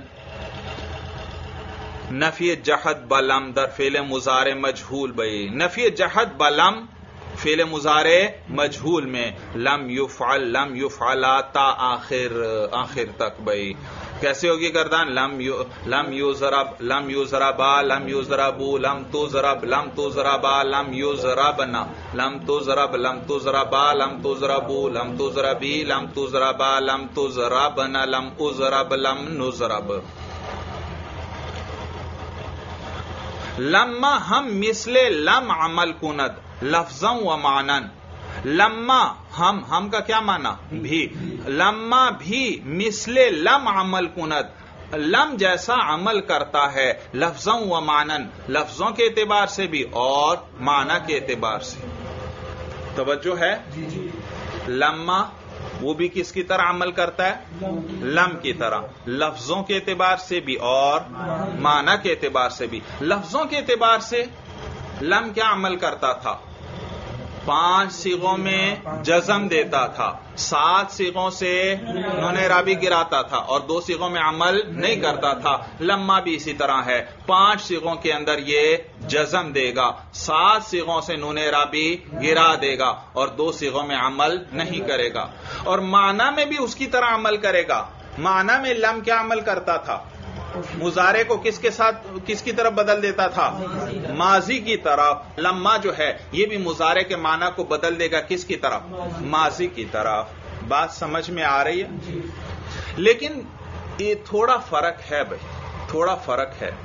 نفی جہد بلم در فعل مضارع مجہول بھائی. نفی جہد بلم فعل مضارع مجہول میں لم یفعل لم یفعلا تا آخر آخر تک بھائی. کیسے ہوگی گردان؟ لم یو لم یضرب لم یضربا لم یضربوا لم تضرب لم تضربا لم یضربنا لم تضرب لم تضربا لم تضربوا لم تضربی لم تضربا لم تضربنا لم اضرب لم نضرب. لما ہم مثل لم عمل کند لفظاً و معنن. لما ہم ہم کا کیا معنی؟ بھی. لما بھی مثل لم عمل کند لم جیسا عمل کرتا ہے لفظاً و معنن لفظوں کے اعتبار سے بھی اور معنی کے اعتبار سے. توجہ ہے؟ لما وہ بھی کس کی طرح عمل کرتا ہے؟ لم کی طرح. لفظوں کے اعتبار سے بھی اور معنی کے اعتبار سے بھی. لفظوں کے اعتبار سے لم کیا عمل کرتا تھا؟ پانچ صیغوں میں جزم دیتا تھا، سات صیغوں سے نون اعرابی گراتا تھا اور دو صیغوں میں عمل نہیں کرتا تھا. لما بھی اسی طرح ہے، پانچ صیغوں کے اندر یہ جزم دے گا، سات صیغوں سے نون اعرابی گرا دے گا اور دو صیغوں میں عمل نہیں کرے گا. اور معنی میں بھی اس کی طرح عمل کرے گا. معنی میں لم کیا عمل کرتا تھا؟ مضارع کو کس کے ساتھ کس کی طرف بدل دیتا تھا؟ ماضی کی طرف. لما جو ہے یہ بھی مضارع کے معنی کو بدل دے گا کس کی طرف؟ ماضی کی طرف. بات سمجھ میں آ رہی ہے؟ لیکن یہ تھوڑا فرق ہے بھائی، تھوڑا فرق ہے.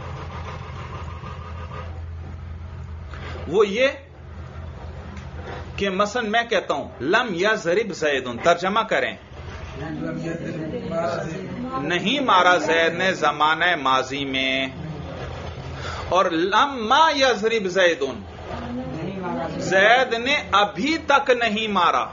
وہ یہ کہ مثلا میں کہتا ہوں لم یضرب زید، ترجمہ کریں نہیں مارا زید نے زمانہ ماضی میں، اور لما یضرب زید زید نے ابھی تک نہیں مارا.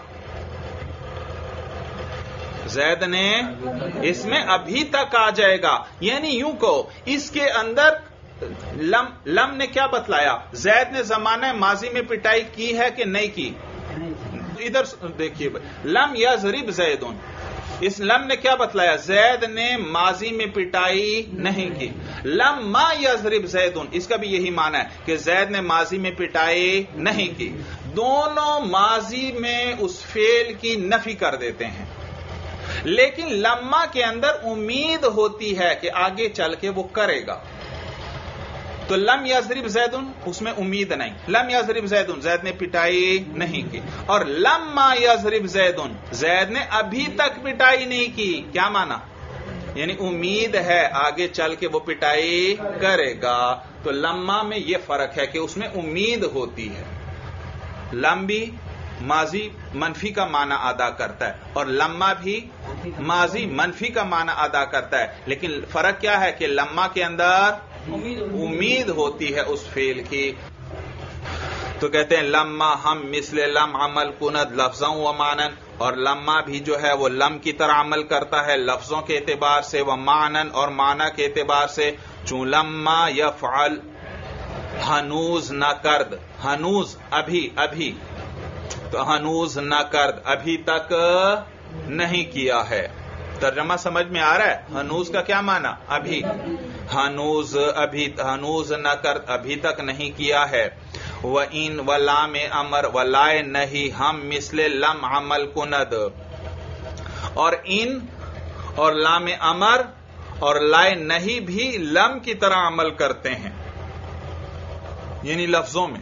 زید نے اس میں ابھی تک آ جائے گا. یعنی یوں کہو اس کے اندر لم لم نے کیا بتلایا؟ زید نے زمانہ ماضی میں پٹائی کی ہے کہ نہیں کی؟ ادھر دیکھیے بھائی، لم یضرب زید، اس لم نے کیا بتلایا؟ زید نے ماضی میں پٹائی نہیں کی. لما یضرب زید، اس کا بھی یہی معنی ہے کہ زید نے ماضی میں پٹائی نہیں کی. دونوں ماضی میں اس فعل کی نفی کر دیتے ہیں، لیکن لما کے اندر امید ہوتی ہے کہ آگے چل کے وہ کرے گا. تو لم یضرب زید اس میں امید نہیں. لم یضرب زید زید نے پٹائی نہیں کی. اور لما یضرب زید زید نے ابھی تک پٹائی نہیں کی. کیا معنی؟ یعنی امید ہے آگے چل کے وہ پٹائی کرے گا. تو لما میں یہ فرق ہے کہ اس میں امید ہوتی ہے. لم بھی ماضی منفی کا معنی ادا کرتا ہے اور لما بھی ماضی منفی کا معنی ادا کرتا ہے. لیکن فرق کیا ہے کہ لما کے اندر امید ہوتی ہے اس فعل کی. تو کہتے ہیں لما ہم مثل لم عمل کند لفظاً و معنن، اور لما بھی جو ہے وہ لم کی طرح عمل کرتا ہے لفظوں کے اعتبار سے، و معنن اور معنی کے اعتبار سے. چون لما یفعل ہنوز نہ کرد، ہنوز ابھی ابھی، تو ہنوز نہ کرد ابھی تک نہیں کیا ہے. ترجمہ سمجھ میں آ رہا ہے؟ ہنوز کا کیا معنی؟ ابھی. ہنوز ابھی، ہنوز نہ کر ابھی تک نہیں کیا ہے. وَإِن وَلَامِ امر وَلَائے نہیں ہم مثل لم عمل کند، اور ان اور لام امر اور لائے نہیں بھی لم کی طرح عمل کرتے ہیں. یعنی لفظوں میں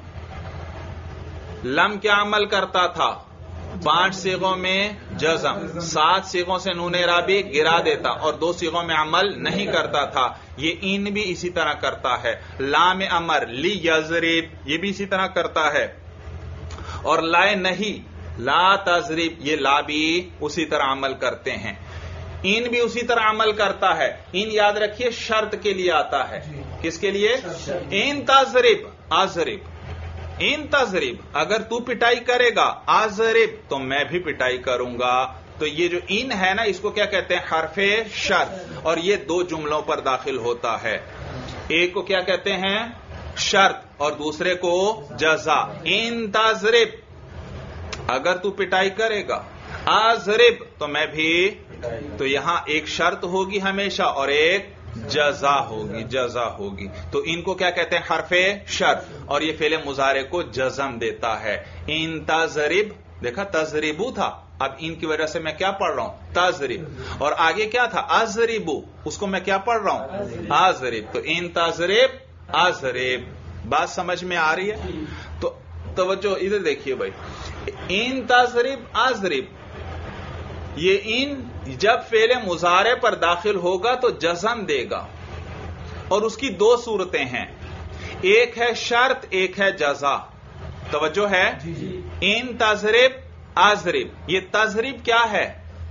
لم کیا عمل کرتا تھا؟ پانچ صیغوں میں جزم، سات صیغوں سے نون اعرابی گرا دیتا اور دو صیغوں میں عمل نہیں کرتا تھا. یہ ان بھی اسی طرح کرتا ہے. لام امر لی یضرب یہ بھی اسی طرح کرتا ہے. اور لائے نہیں لا تضرب یہ لا بھی اسی طرح عمل کرتے ہیں. ان بھی اسی طرح عمل کرتا ہے. ان یاد رکھیے شرط کے لیے آتا ہے. کس کے لیے؟ ان تضرب اضرب، ان تضرب اگر تو پٹائی کرے گا، اضرب تو میں بھی پٹائی کروں گا. تو یہ جو ان ہے نا اس کو کیا کہتے ہیں؟ حرف شرط. اور یہ دو جملوں پر داخل ہوتا ہے. ایک کو کیا کہتے ہیں؟ شرط، اور دوسرے کو جزا. ان تضرب اگر تو پٹائی کرے گا، اضرب تو میں بھی. تو یہاں ایک شرط ہوگی ہمیشہ اور ایک جزا ہوگی، جزا ہوگی. تو ان کو کیا کہتے ہیں؟ حرف شرط. اور یہ فعل مضارع کو جزم دیتا ہے. ان تضرب، دیکھا تضربو تھا، اب ان کی وجہ سے میں کیا پڑھ رہا ہوں؟ تضرب. اور آگے کیا تھا؟ اضربو، اس کو میں کیا پڑھ رہا ہوں؟ اضرب. تو ان تضرب اضرب. بات سمجھ میں آ رہی ہے؟ تو توجہ ادھر دیکھیے بھائی، ان تضرب اضرب یہ ان جب فعل مضارع پر داخل ہوگا تو جزم دے گا. اور اس کی دو صورتیں ہیں. ایک ہے شرط ایک ہے جزا. توجہ ہے؟ ان تضرب اضرب. یہ تضرب کیا ہے؟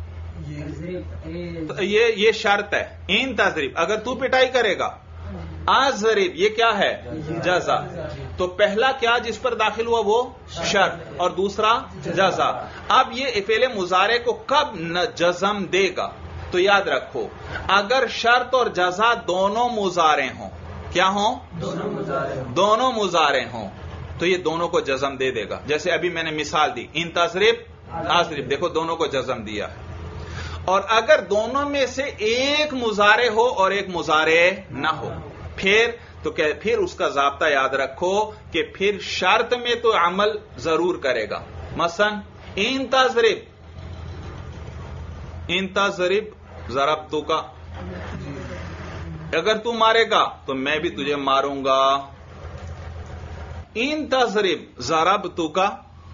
یہ یہ شرط ہے. ان تضرب اگر تو پٹائی کرے گا. اضرب یہ کیا ہے؟ جزا. تو پہلا کیا جس پر داخل ہوا وہ شرط اور دوسرا جزا. اب یہ فعل مضارع کو کب جزم دے گا؟ تو یاد رکھو اگر شرط اور جزا دونوں مضارع ہوں. کیا ہوں؟ دونوں مضارع ہوں تو یہ دونوں کو جزم دے دے گا. جیسے ابھی میں نے مثال دی ان تضرب اضرب, دیکھو دونوں کو جزم دیا ہے. اور اگر دونوں میں سے ایک مضارع ہو اور ایک مضارع نہ ہو پھر تو پھر اس کا ضابطہ یاد رکھو کہ پھر شرط میں تو عمل ضرور کرے گا. مثلا ان تضرب ان تضرب ضربتو کا, اگر تو مارے گا تو میں بھی تجھے ماروں گا. ان تضرب ضربتو کا,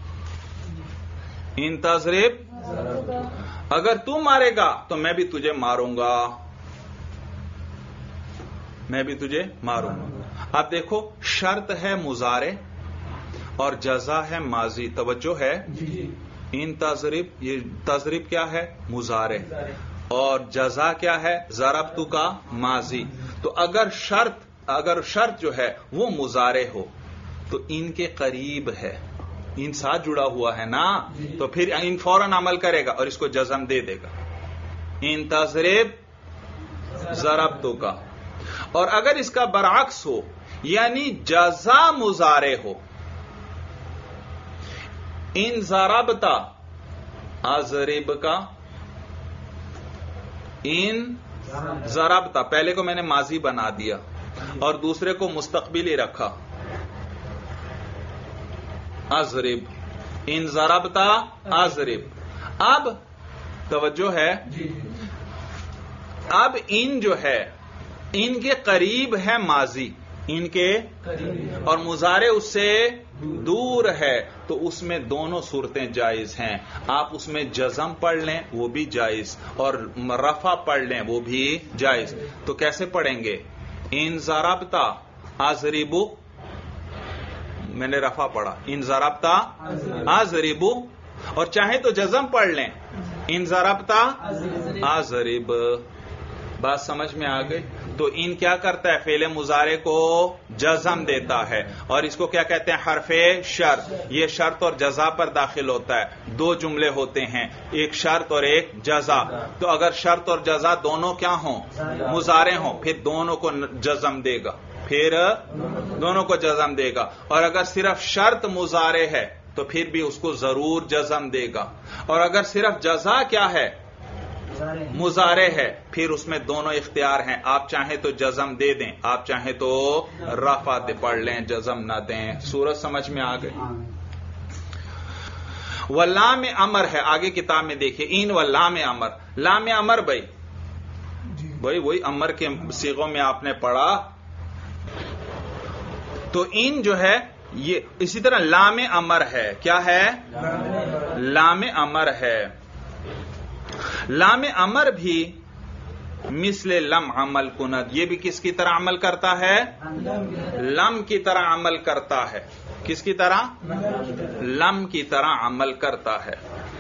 ان تضرب اگر تو مارے گا تو میں بھی تجھے ماروں گا, میں بھی تجھے ماروں گا. اب دیکھو شرط ہے مضارع اور جزا ہے ماضی. توجہ ہے؟ ان تضرب, یہ تضرب کیا ہے؟ مضارع, اور جزا کیا ہے؟ ضربتو کا ماضی. تو اگر شرط اگر شرط جو ہے وہ مضارع ہو تو ان کے قریب ہے, ان ساتھ جڑا ہوا ہے نا, تو پھر ان فوراً عمل کرے گا اور اس کو جزم دے دے گا. ان تضرب ضربتو کا. اور اگر اس کا برعکس ہو یعنی جزا مضارع ہو, ان ضربتا اضرب کا, ان ضربتا پہلے کو میں نے ماضی بنا دیا اور دوسرے کو مستقبلی رکھا. اضرب ان ضربتا اضرب. اب توجہ ہے, اب ان جو ہے ان کے قریب ہے ماضی, ان کے اور مضارع اس سے دور ہے, تو اس میں دونوں صورتیں جائز ہیں. آپ اس میں جزم پڑھ لیں وہ بھی جائز اور رفع پڑھ لیں وہ بھی جائز. تو کیسے پڑھیں گے؟ ان ضربتا اضربو, میں نے رفع پڑھا, ان ضربتا اضربو, اور چاہے تو جزم پڑھ لیں ان ضربتا اضرب. بات سمجھ میں آ گئی؟ تو ان کیا کرتا ہے؟ فعل مضارع کو جزم دیتا ہے, اور اس کو کیا کہتے ہیں؟ حرف شرط. یہ شرط اور جزا پر داخل ہوتا ہے. دو جملے ہوتے ہیں, ایک شرط اور ایک جزا. تو اگر شرط اور جزا دونوں کیا ہوں؟ مضارع ہوں, پھر دونوں کو جزم دے گا, پھر دونوں کو جزم دے گا. اور اگر صرف شرط مضارع ہے تو پھر بھی اس کو ضرور جزم دے گا. اور اگر صرف جزا کیا ہے؟ مضارع ہے, پھر اس میں دونوں اختیار ہیں. آپ چاہیں تو جزم دے دیں, آپ چاہیں تو رفع پڑھ لیں, جزم نہ دیں. سورج سمجھ میں آ گئی؟ واللام امر ہے, آگے کتاب میں دیکھیے. این واللام امر, لام امر بھائی بھائی وہی امر کے صیغوں میں آپ نے پڑھا. تو این جو ہے یہ اسی طرح لام امر ہے. کیا ہے؟ لام امر ہے. لام امر بھی مثل لم عمل کند, یہ بھی کس کی طرح عمل کرتا ہے؟ لم کی طرح عمل کرتا ہے. کس کی طرح؟ لم کی طرح عمل کرتا ہے.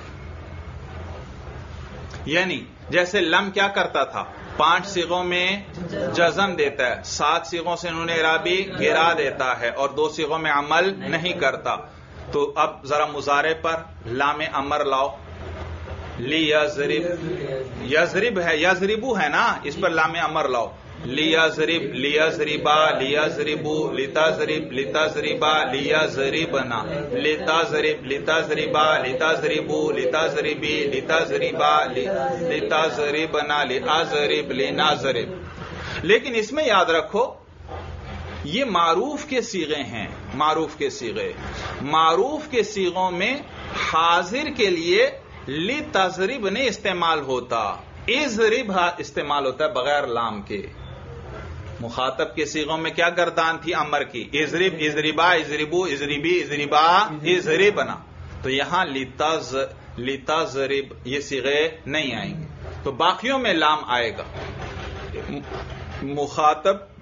یعنی جیسے لم کیا کرتا تھا؟ پانچ صیغوں میں جزم دیتا ہے, سات صیغوں سے انہوں نے اعرابی گرا دیتا ہے, اور دو صیغوں میں عمل نہیں کرتا. تو اب ذرا مضارع پر لام امر لاؤ. لی یضرب, یضرب ہے, یضربو ہے نا, اس پر لام امر لاؤ. لی یضرب, لی یضربا, لی یضربو, لتضرب, لتضربا, لی یضربنا, لتضرب, لتضربا, لتضربو, لتضربی, لتضربا, لتضربنا, لأضرب, لنضرب. لیکن اس میں یاد رکھو یہ معروف کے صیغے ہیں. معروف کے صیغے, معروف کے صیغوں میں حاضر کے لیے لی تضرب نہیں استعمال ہوتا, اضرب استعمال ہوتا ہے بغیر لام کے. مخاطب کے صیغوں میں کیا گردان تھی امر کی؟ اضرب, اضربا, اضربو, اضربی, اضربا, اضربنا. تو یہاں لتز لتضرب یہ صیغے نہیں آئیں گے. تو باقیوں میں لام آئے گا. مخاطب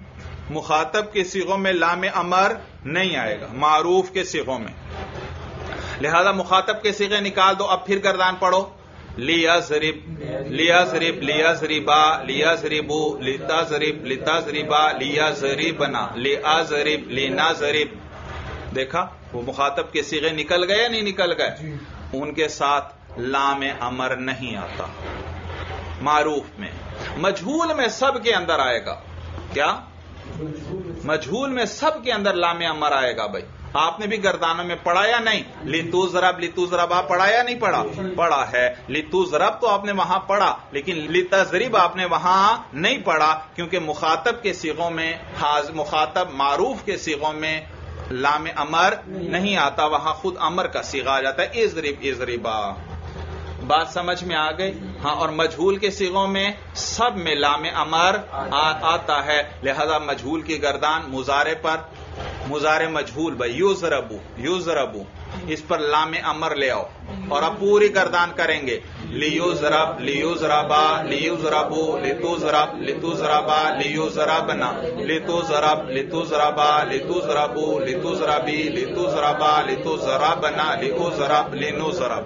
مخاطب کے صیغوں میں لام امر نہیں آئے گا، معروف کے صیغوں میں. لہذا مخاطب کے صیغے نکال دو. اب پھر گردان پڑھو. لیزرب لیزرب لیزربا لیزربو لتزرب لتزربا لیزربنا لیازرب لنازرب. دیکھا وہ مخاطب کے صیغے نکل گئے یا نہیں نکل گئے؟ ان کے ساتھ لام امر نہیں آتا معروف میں. مجہول میں سب کے اندر آئے گا. کیا مجہول میں سب کے اندر لام امر آئے گا. بھائی آپ نے بھی گردانوں میں پڑھا یا نہیں؟ لتوزرب لتوزربا پڑھا یا نہیں پڑھا؟ پڑھا ہے. لتوزرب تو آپ نے وہاں پڑھا، لیکن لتزرب آپ نے وہاں نہیں پڑھا، کیونکہ مخاطب کے صیغوں میں مخاطب معروف کے صیغوں میں لام امر نہیں آتا، وہاں خود امر کا صیغہ آ جاتا ہے. اضرب اضربا. بات سمجھ میں آ گئی؟ ہاں. اور مجہول کے صیغوں میں سب میں لام امر آتا ہے. لہذا مجہول کی گردان مضارع پر، مضارع مجہول بھائی یوزربو یوزربو، اس پر لام امر لے آؤ اور اب پوری گردان کریں گے. لیوزرب لیوزربا لیوزربو لتوزرب لتوزربا لیوزربنا لتوزرب لتوزربا لتوزربو لتوزربی لتوزربا لتوزربنا لتوزرب لنوزرب.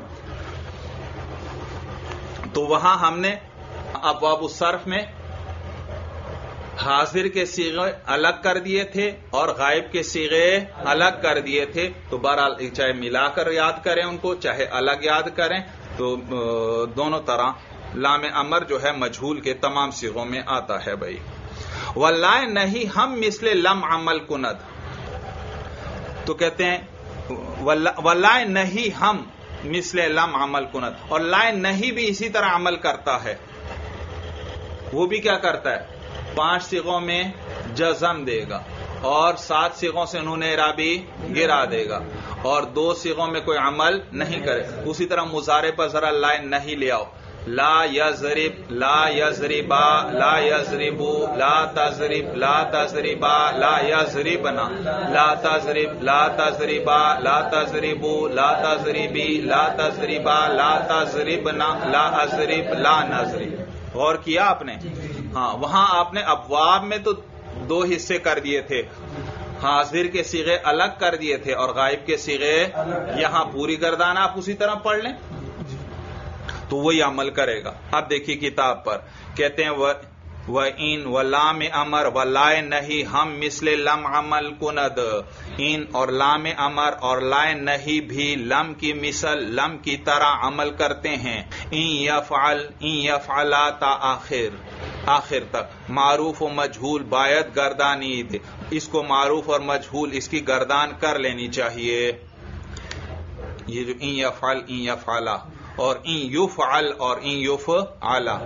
تو وہاں ہم نے ابواب الصرف میں حاضر کے صیغے الگ کر دیے تھے اور غائب کے صیغے الگ کر دیے تھے. تو بہرحال چاہے ملا کر یاد کریں ان کو، چاہے الگ یاد کریں، تو دونوں طرح لام امر جو ہے مجہول کے تمام صیغوں میں آتا ہے. بھائی واللہ نہیں ہم مثل لم عمل کند، تو کہتے ہیں واللہ نہیں ہم مثل لم عمل کند، اور لائ نہیں بھی اسی طرح عمل کرتا ہے. وہ بھی کیا کرتا ہے؟ پانچ صیغوں میں جزم دے گا اور سات صیغوں سے انہوں نے اعرابی گرا دے گا، اور دو صیغوں میں کوئی عمل نہیں کرے. اسی طرح مضارع پر ذرا لائ نہیں لے آؤ. لا یضرب لا یضربا لا یضربو لا تضرب لا تضربا لا یضربنا لا تضرب لا تضربا لا تضربو لا تضربی لا تضربا لا تضربنا لا اضرب لا نضرب. غور کیا آپ نے؟ ہاں. وہاں آپ نے ابواب میں تو دو حصے کر دیے تھے، حاضر کے صیغے الگ کر دیے تھے اور غائب کے صیغے. یہاں پوری گردان آپ اسی طرح پڑھ لیں تو وہی عمل کرے گا. اب دیکھیے کتاب پر کہتے ہیں وَإِن وَلَامِ امر وَلَائِ نہیں ہم مثل لم عمل کند. ان اور لام امر اور لائے نہیں بھی لم کی مثل لم کی طرح عمل کرتے ہیں. ان یفعل ان یفعلا تا آخر آخر تک. معروف و مجہول باید گردانید. اس کو معروف اور مجہول اس کی گردان کر لینی چاہیے. یہ جو ان یفعل ان یفعلا اور ان یفعل اور ان یفعلا.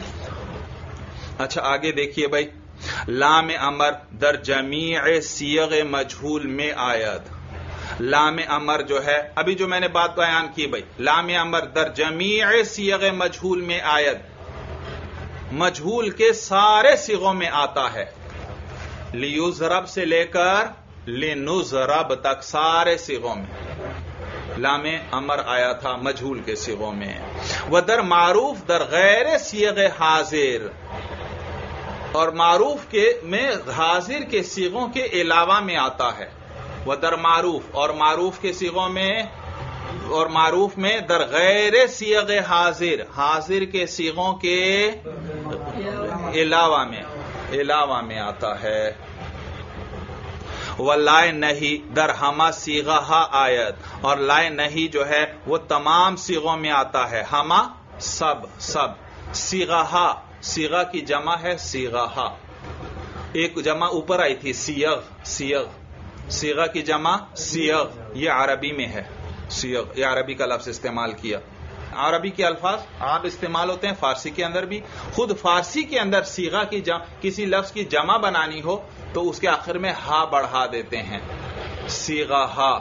اچھا آگے دیکھیے بھائی. لام امر در جمیع صیغ مجہول میں آید. لام امر جو ہے ابھی جو میں نے بات بیان کی بھائی، لام امر در جمیع صیغ مجہول میں آید، مجہول کے سارے صیغوں میں آتا ہے. لیوزرب سے لے کر لنوزرب تک سارے صیغوں میں لام امر آیا تھا مجہول کے صیغوں میں. ودر معروف در غیر صیغ حاضر، اور معروف کے میں حاضر کے صیغوں کے علاوہ میں آتا ہے. ودر معروف اور معروف کے صیغوں میں اور معروف میں در غیر صیغ حاضر، حاضر کے صیغوں کے علاوہ میں علاوہ میں آتا ہے. واللائے نہیں در ہما صیغہ آیت، اور لائے نہیں جو ہے وہ تمام صیغوں میں آتا ہے. ہما سب سب. صیغہ صیغہ کی جمع ہے صیغہ. ایک جمع اوپر آئی تھی صیغ صیغ. صیغہ کی جمع صیغ، یہ عربی میں ہے. صیغ یہ عربی کا لفظ استعمال کیا. عربی کے الفاظ آپ استعمال ہوتے ہیں فارسی کے اندر بھی. خود فارسی کے اندر صیغہ کی جمع، کسی لفظ کی جمع بنانی ہو تو اس کے آخر میں ہا بڑھا دیتے ہیں. صیغہ ہا،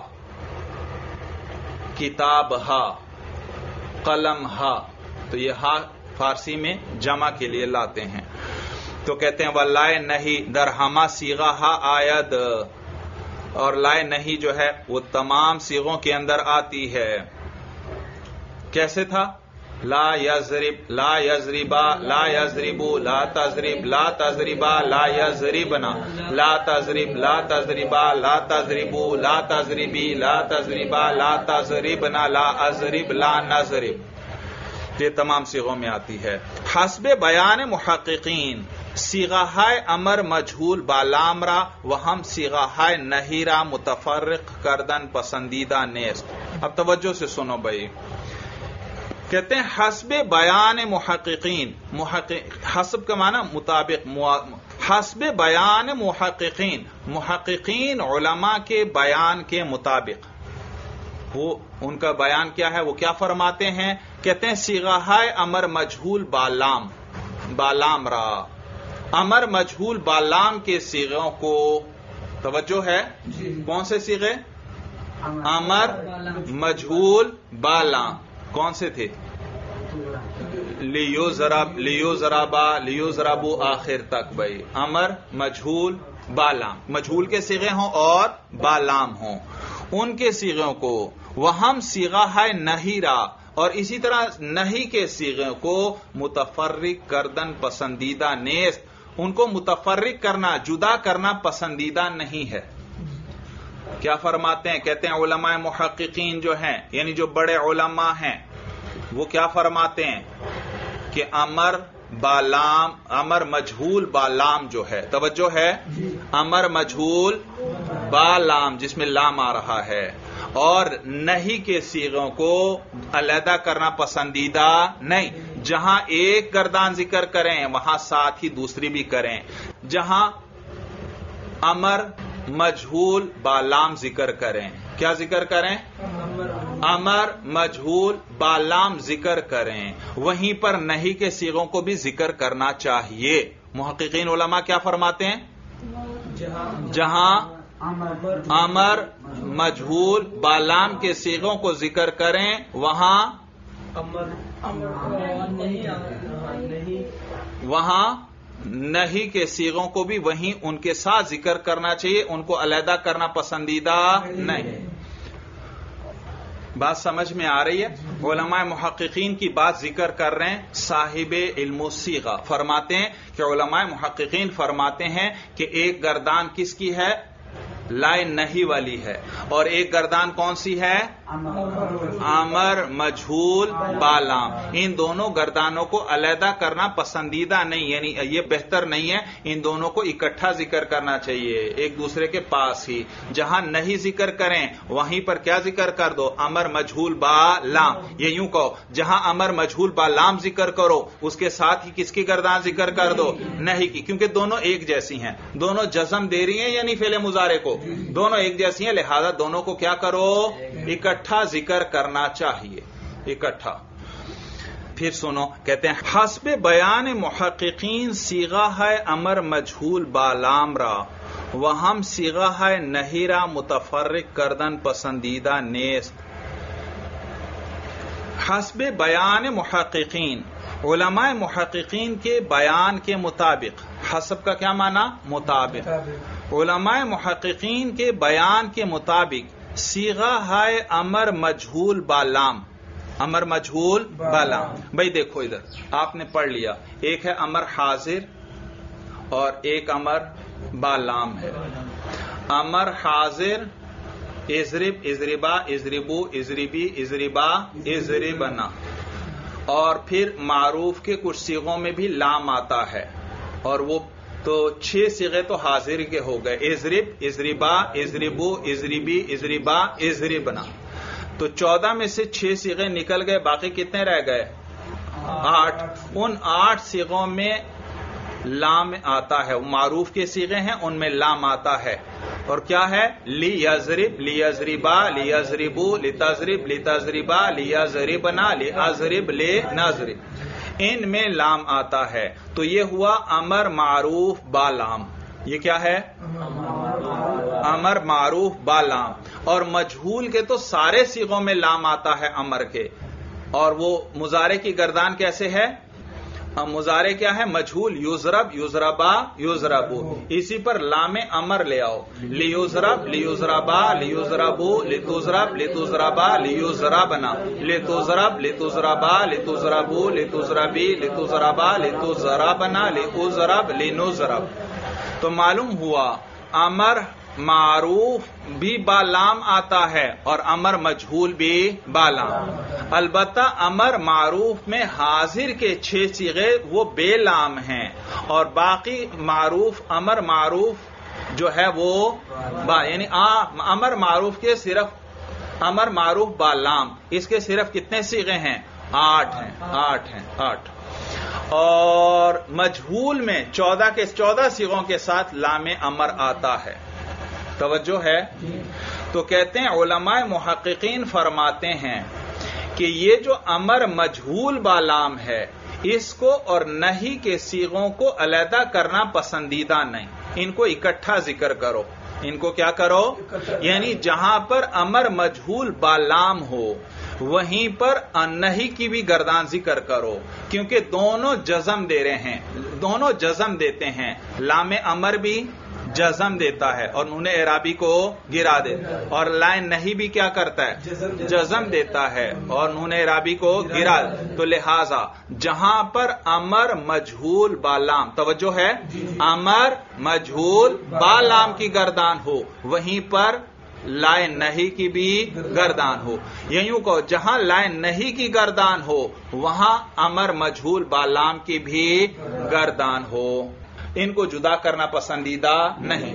کتاب ہا، قلم ہا. تو یہ ہا فارسی میں جمع کے لیے لاتے ہیں. تو کہتے ہیں واللائے نہیں در ہما صیغہ ہا آید، اور لائے نہیں جو ہے وہ تمام صیغوں کے اندر آتی ہے. کیسے تھا؟ لا یضرب لا یضربا لا یضربو لا تضرب لا تضربا لا یضربنا لا تضرب لا تضربا لا تضربو لا تضربی لا تضربا لا تضربنا لا اضرب لا نضرب، یہ تمام صیغوں میں آتی ہے. حسب بیان محققین صیغہ امر مجہول بالام را و ہم صیغہ نہیرہ متفرق کردن پسندیدہ نیست. اب توجہ سے سنو بھائی، کہتے ہیں حسب بیان محققین، محقق حسب کا معنی مطابق، حسب بیان محققین، محققین علماء کے بیان کے مطابق، وہ ان کا بیان کیا ہے، وہ کیا فرماتے ہیں؟ کہتے ہیں صیغہ امر مجہول بالام بالام را، امر مجہول بالام کے صیغوں کو، توجہ ہے کون سے صیغے؟ امر مجہول بالام کون سے تھے؟ لیو ضرب لیو ضربا لیو ضربو آخر تک. بھائی امر مجہول بالام، مجہول کے صیغے ہوں اور بالام ہوں، ان کے صیغوں کو وہ ہم صیغہ ہے نہیرا، اور اسی طرح نہیں کے صیغوں کو متفرق کردن پسندیدہ نیست، ان کو متفرق کرنا، جدا کرنا پسندیدہ نہیں ہے. کیا فرماتے ہیں؟ کہتے ہیں علماء محققین جو ہیں، یعنی جو بڑے علماء ہیں، وہ کیا فرماتے ہیں کہ امر بالام، امر مجہول بالام جو ہے، توجہ ہے، امر مجہول بالام جس میں لام آ رہا ہے، اور نہیں کے صیغوں کو علیحدہ کرنا پسندیدہ نہیں. جہاں ایک گردان ذکر کریں وہاں ساتھ ہی دوسری بھی کریں. جہاں امر مجہول بالام ذکر کریں، کیا ذکر کریں؟ امر مجہول بالام ذکر کریں، وہیں پر نہیں کے صیغوں کو بھی ذکر کرنا چاہیے. محققین علماء کیا فرماتے ہیں؟ جہاں امر مجہول بالام کے صیغوں کو ذکر کریں وہاں وہاں نہیں کے صیغوں کو بھی وہیں ان کے ساتھ ذکر کرنا چاہیے، ان کو علیحدہ کرنا پسندیدہ نہیں. بات سمجھ میں آ رہی ہے؟ علماء محققین کی بات ذکر کر رہے ہیں. صاحب علم الصیغہ فرماتے ہیں کہ علماء محققین فرماتے ہیں کہ ایک گردان کس کی ہے؟ لائے نہیں والی ہے، اور ایک گردان کون سی ہے؟ امر مجہول بالام. ان دونوں گردانوں کو علیحدہ کرنا پسندیدہ نہیں، یعنی یہ بہتر نہیں ہے، ان دونوں کو اکٹھا ذکر کرنا چاہیے ایک دوسرے کے پاس ہی. جہاں نہیں ذکر کریں وہیں پر کیا ذکر کر دو؟ امر مجہول بالام. یہ یوں کہو، جہاں امر مجہول بالام ذکر کرو اس کے ساتھ ہی کس کی گردان ذکر کر دو؟ نہیں کی، کیونکہ دونوں ایک جیسی ہیں، دونوں جزم دے رہی ہیں یعنی فعل مضارع کو، دونوں ایک جیسی ہیں، لہذا دونوں کو کیا کرو؟ اکٹھا ذکر کرنا چاہیے، اکٹھا. پھر سنو، کہتے ہیں حسب بیان محققین صیغہ ہے امر مجہول بالام را و ہم صیغہ ہے نہیرہ متفرق کردن پسندیدہ نیست. حسب بیان محققین، علماء محققین کے بیان کے مطابق. حسب کا کیا معنی؟ مطابق. علماء محققین کے بیان کے مطابق صیغہ ہے امر مجہول بالام، امر مجہول بالام. بھائی دیکھو ادھر آپ نے پڑھ لیا، ایک ہے امر حاضر اور ایک امر بالام ہے. امر حاضر اضرب اضربا اضربو اضربی اضربا اضربنا، اور پھر معروف کے کچھ صیغوں میں بھی لام آتا ہے، اور وہ تو چھ صیغے تو حاضر کے ہو گئے، اضرب اضربا اضربو اضربی اضربا اضربنا. تو چودہ میں سے چھ صیغے نکل گئے، باقی کتنے رہ گئے؟ آٹھ. ان آٹھ صیغوں میں لام آتا ہے، معروف کے صیغے ہیں ان میں لام آتا ہے. اور کیا ہے؟ لی یضرب لی یضربا لی یضربو لی تضرب لی تضربا لی یضربنا لی اضرب لی نضرب، ان میں لام آتا ہے. تو یہ ہوا امر معروف بالام. یہ کیا ہے؟ امر معروف بالام. اور مجہول کے تو سارے صیغوں میں لام آتا ہے امر کے، اور وہ مضارع کی گردان کیسے ہے؟ मुजारे क्या है? मजहूल, युजरब, युजरबा, युजरबू। इसी पर लामे अमर ले आओ, लियुजरब, लियुजरबा, लियुजरबू, लितुजरब, लितुजरबा, लियुजरबना, लितुजरब, लितुजरबा, लितुजरबू, लितुजरबी, लितुजरबा, लितुजरबना, लिउजरब, लिनुजरब। तो मालूम हुआ अमर मारूफ भी बालाम आता है और अमर मजहूल भी बालाम। अलबत्ता अमर मारूफ में हाजिर के छह सीगे वो बेलाम हैं और बाकी मारूफ अमर मारूफ जो है वो बा यानी अमर मारूफ के सिर्फ अमर मारूफ बालाम, इसके सिर्फ कितने सीगे हैं? आठ हैं, आठ हैं, आठ। और मजहूल में चौदह के चौदह सीगों के साथ लामे अमर आता है। तवज्जो है? तो कहते हैं उलमाए मुहक्किकीन फरमाते हैं कि ये जो अमर मजहूल बालाम है इसको और नहीं के सीगों को अलहदा करना पसंदीदा नहीं, इनको इकट्ठा जिक्र करो। इनको क्या करो? यानी जहां पर अमर मजहूल बालाम हो वहीं पर नहीं की भी गर्दान जिक्र करो, क्योंकि दोनों जज़म दे रहे हैं, दोनों जज़म देते हैं। लामे अमर भी जज़म देता है और नूने एराबी को गिरा देता है, और लाइन नहीं भी क्या करता है? जज़म देता है और नूने एराबी को गिरा। तो लिहाजा जहां पर अमर मजहूल बालाम, तवज्जो है, अमर मजहूल बालाम की गर्दान हो वहीं पर लाइन नहीं की भी गर्दान हो। यूं कहो जहां लाइन नहीं की गर्दान हो वहां अमर मजहूल बालाम की भी गर्दान हो। इनको जुदा करना पसंदीदा नहीं।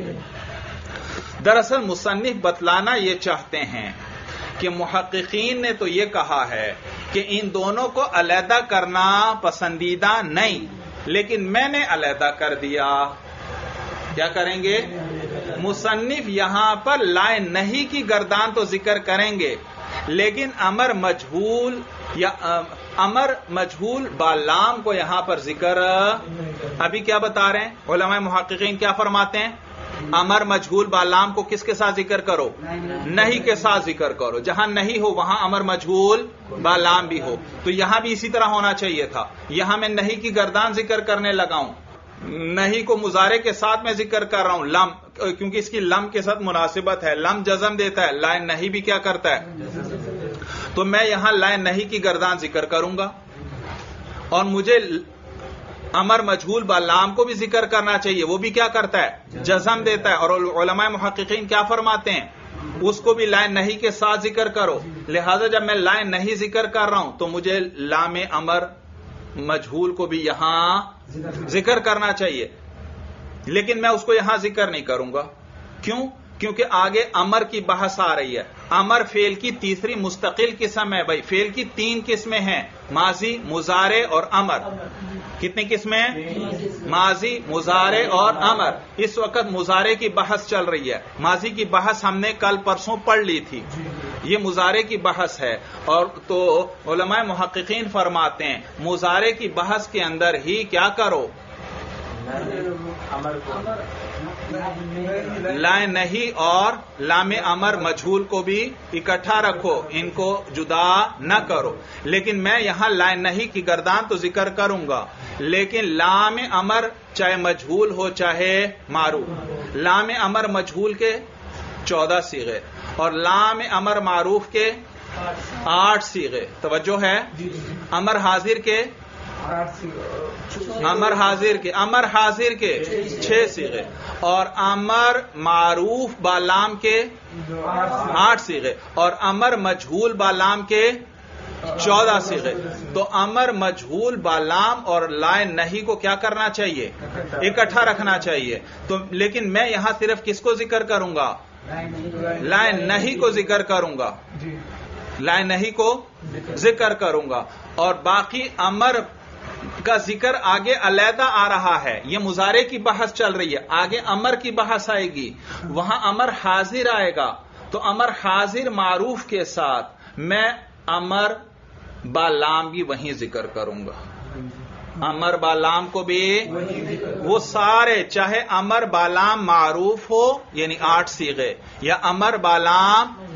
दरअसल मुसन्निफ बतलाना ये चाहते हैं कि मुहक्किकीन ने तो ये कहा है कि इन दोनों को अलहदा करना पसंदीदा नहीं, लेकिन मैंने अलहदा कर दिया। क्या करेंगे? मुसन्निफ यहां पर लाइन नहीं की गर्दान तो जिक्र करेंगे, लेकिन अमर मजहूल या अमर मजहूल बालाम को यहां पर जिक्र अभी क्या बता रहे हैं? उलमाए मुहक्किकीन क्या फरमाते हैं? अमर मजहूल बालाम को किसके साथ जिक्र करो? नहीं के साथ जिक्र करो। जहां नहीं हो वहां अमर मजहूल बालाम भी हो। तो यहां भी इसी तरह होना चाहिए था। यहां मैं नहीं की गर्दान जिक्र करने लगा हूं, नहीं को मुजारे के साथ मैं जिक्र कर रहा हूं, लम, क्योंकि इसकी लम के साथ मुनासिबत है। लम जज़म देता है, लाइन नहीं भी क्या करता है? तो मैं यहां लाइन नहीं की गर्दान जिक्र करूंगा और मुझे अमर मजहूल बालाम को भी जिक्र करना चाहिए, वो भी क्या करता है? जज़म देता है। और उलमाए मुहक्किकीन क्या फरमाते हैं? उसको भी लाइन नहीं के साथ जिक्र करो। लिहाजा जब मैं लाइन नहीं जिक्र कर रहा हूं तो मुझे लामे अमर मजहूल को भी यहां जिक्र करना चाहिए, लेकिन मैं उसको यहां जिक्र नहीं करूंगा। क्यों? क्योंकि आगे अमर की बहस आ रही है। अमर फेल की तीसरी मुस्तकिल किस्म है। भाई फेल की तीन किस्में हैं, माजी, मुजारे और अमर। कितनी किस्में हैं? माजी, मुजारे और अमर। इस वक्त मुजारे की बहस चल रही है। माजी की बहस हमने कल परसों पढ़ ली थी, ये मुजारे की बहस है। और तो उलमाए मुहक्किकीन फरमाते हैं मुजारे की बहस के अंदर ही क्या करो? लाइन नहीं और लामे अमर मजहूल को भी इकट्ठा रखो, इनको जुदा न करो। लेकिन मैं यहां लाइन नहीं की गर्दान तो जिक्र करूंगा, लेकिन लामे अमर चाहे मजहूल हो चाहे मारूफ, लामे अमर मजहूल के चौदह सीगे और लामे अमर मारूफ के आठ सीगे। तवज्जो है? अमर हाजिर के अमर हाजिर के अमर हाजिर के छह सीगे और अमर मारूफ बालाम के आठ सीगे और अमर मजहूल बालाम के चौदह सीगे। तो अमर मजहूल बालाम और लाइन नहीं को क्या करना चाहिए? इकट्ठा रखना चाहिए। तो लेकिन मैं यहां सिर्फ किसको जिक्र करूंगा? लाइन नहीं को जिक्र करूंगा, लाइन नहीं को जिक्र करूंगा और बाकी अमर का जिक्र आगे अलहदा आ रहा है। यह मुजारे की बहस चल रही है, आगे अमर की बहस आएगी, वहां अमर हाजिर आएगा। तो अमर हाजिर मारूफ के साथ मैं अमर बालाम भी वहीं जिक्र करूंगा। अमर बालाम को भी वो सारे, चाहे अमर बालाम मारूफ हो यानी आठ सीगे, या अमर बालाम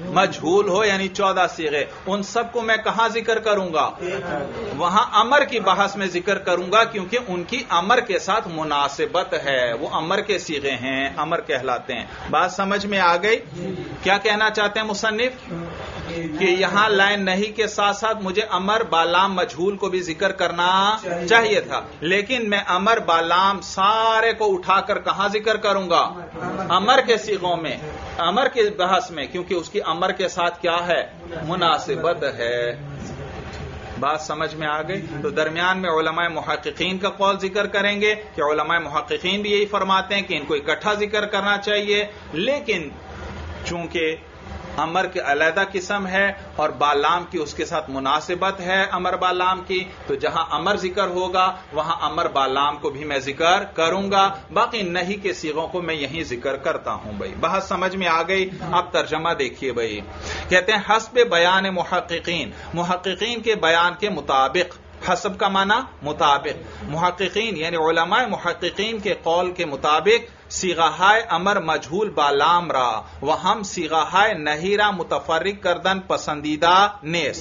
مجھول ہو یعنی چودہ صیغے، ان سب کو میں کہاں ذکر کروں گا؟ وہاں امر کی بحث میں ذکر کروں گا، کیونکہ ان کی امر کے ساتھ مناسبت ہے، وہ امر کے صیغے ہیں، امر کہلاتے ہیں۔ بات سمجھ میں آ گئی؟ کیا کہنا چاہتے ہیں مصنف؟ کہ یہاں لائن نہیں کے ساتھ ساتھ مجھے امر بالام مجھول کو بھی ذکر کرنا چاہیے تھا، لیکن میں امر بالام سارے کو اٹھا کر کہاں ذکر کروں گا؟ امر کے صیغوں میں، امر کے بحث میں، کیونکہ اس کی امر کے ساتھ کیا ہے؟ مناسبت ہے۔ بات سمجھ میں آ گئی؟ تو درمیان میں علماء محققین کا قول ذکر کریں گے کہ علماء محققین بھی یہی فرماتے ہیں کہ ان کو اکٹھا ذکر کرنا چاہیے، لیکن چونکہ امر کے علیحدہ قسم ہے اور بالام کی اس کے ساتھ مناسبت ہے امر بالام کی، تو جہاں امر ذکر ہوگا وہاں امر بالام کو بھی میں ذکر کروں گا، باقی نہیں کے صیغوں کو میں یہیں ذکر کرتا ہوں۔ بھائی بحث سمجھ میں آ گئی؟ اب ترجمہ دیکھیے بھائی، کہتے ہیں حسب بیان محققین، محققین کے بیان کے مطابق، حسب کا معنی مطابق، محققین یعنی علماء محققین کے قول کے مطابق صیغہائے امر مجھول بالام را و ہم صیغہائے نہیرہ متفرق کردن پسندیدہ نیست،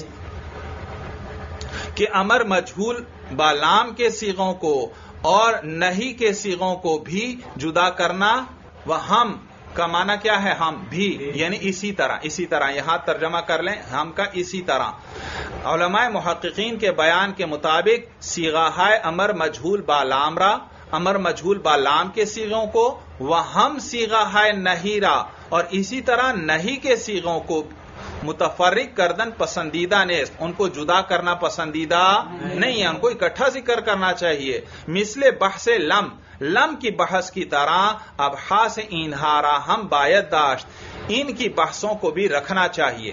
کہ امر مجھول بالام کے صیغوں کو اور نہیں کے صیغوں کو بھی جدا کرنا، و ہم کا معنی کیا ہے؟ ہم بھی، یعنی اسی طرح، اسی طرح یہاں ترجمہ کر لیں ہم کا اسی طرح۔ علماء محققین کے بیان کے مطابق صیغہائے امر مجھول بالام را، امر مجھول بالام کے صیغوں کو، وہ ہم صیغہائے نہیرہ اور اسی طرح نہیں کے صیغوں کو متفرق کردن پسندیدہ نیست، ان کو جدا کرنا پسندیدہ نہیں ہے، ان کو اکٹھا ذکر کرنا چاہیے۔ مثل بحث لم، لم کی بحث کی طرح ابحاث اینہارا ہم باید داشت، ان کی بحثوں کو بھی رکھنا چاہیے۔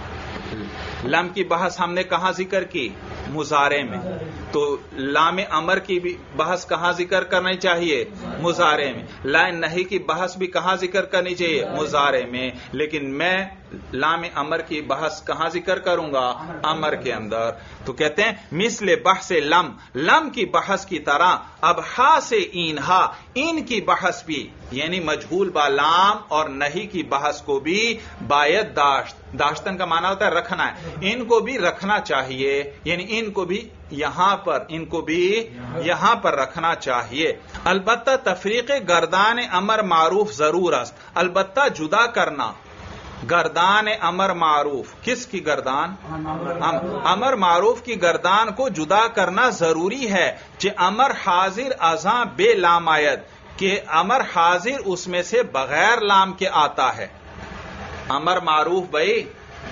لم کی بحث ہم نے کہاں ذکر کی؟ مضارع میں، تو لام امر کی بھی بحث کہاں ذکر کرنی چاہیے؟ مضارع میں۔ لام نہیں کی بحث بھی کہاں ذکر کرنی چاہیے؟ مضارع میں، لیکن میں لام امر کی بحث کہاں ذکر کروں گا؟ امر کے اندر۔ تو کہتے ہیں مثل بحث لم، لم کی بحث کی طرح ابحاث اینہا، ان کی بحث بھی یعنی مجھول بالام اور نہیں کی بحث کو بھی باید داشت، داشتن کا معنی ہوتا ہے رکھنا ہے، ان کو بھی رکھنا چاہیے، یعنی ان کو بھی یہاں پر، ان کو بھی یہاں پر رکھنا چاہیے۔ البتہ تفریق گردان امر معروف ضرور است، البتہ جدا کرنا گردان امر معروف، کس کی گردان؟ امر معروف کی گردان کو جدا کرنا ضروری ہے، کہ امر حاضر ازاں بے لام آید، کہ امر حاضر اس میں سے بغیر لام کے آتا ہے۔ امر معروف بھائی،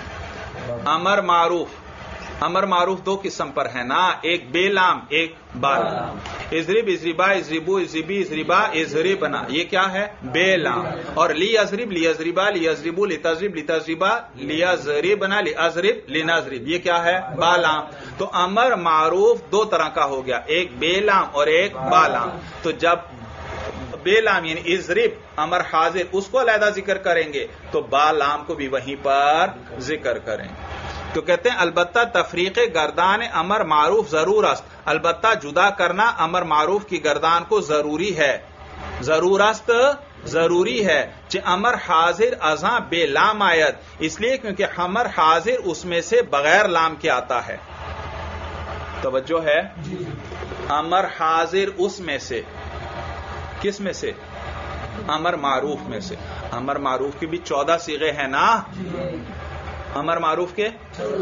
امر معروف، امر معروف دو قسم پر ہے نا، ایک بے لام، ایک بالام۔ اضرب اضربا اضربو اضربی اضربا اضربنا، یہ کیا ہے؟ بے لام۔ اور لی اضرب لی اضربا لی اضربو لتضرب لتضربا لی اضربنا لی اضرب لنضرب، یہ کیا ہے؟ بالام۔ تو امر معروف دو طرح کا ہو گیا، ایک بے لام اور ایک بالام۔ تو جب بے لام یعنی اضرب امر حاضر اس کو علیحدہ ذکر کریں گے تو بالام کو بھی وہیں پر ذکر کریں گے۔ تو کہتے ہیں البتہ تفریق گردان امر معروف ضرور است، البتہ جدا کرنا امر معروف کی گردان کو ضروری ہے، ضرور است ضروری ہے، کہ امر حاضر ازاں بے لام آیت، اس لیے کیونکہ امر حاضر اس میں سے بغیر لام کے آتا ہے۔ توجہ ہے؟ امر حاضر اس میں سے، کس میں سے؟ امر معروف میں سے۔ امر معروف کی بھی چودہ صیغے ہیں نا، امر معروف کے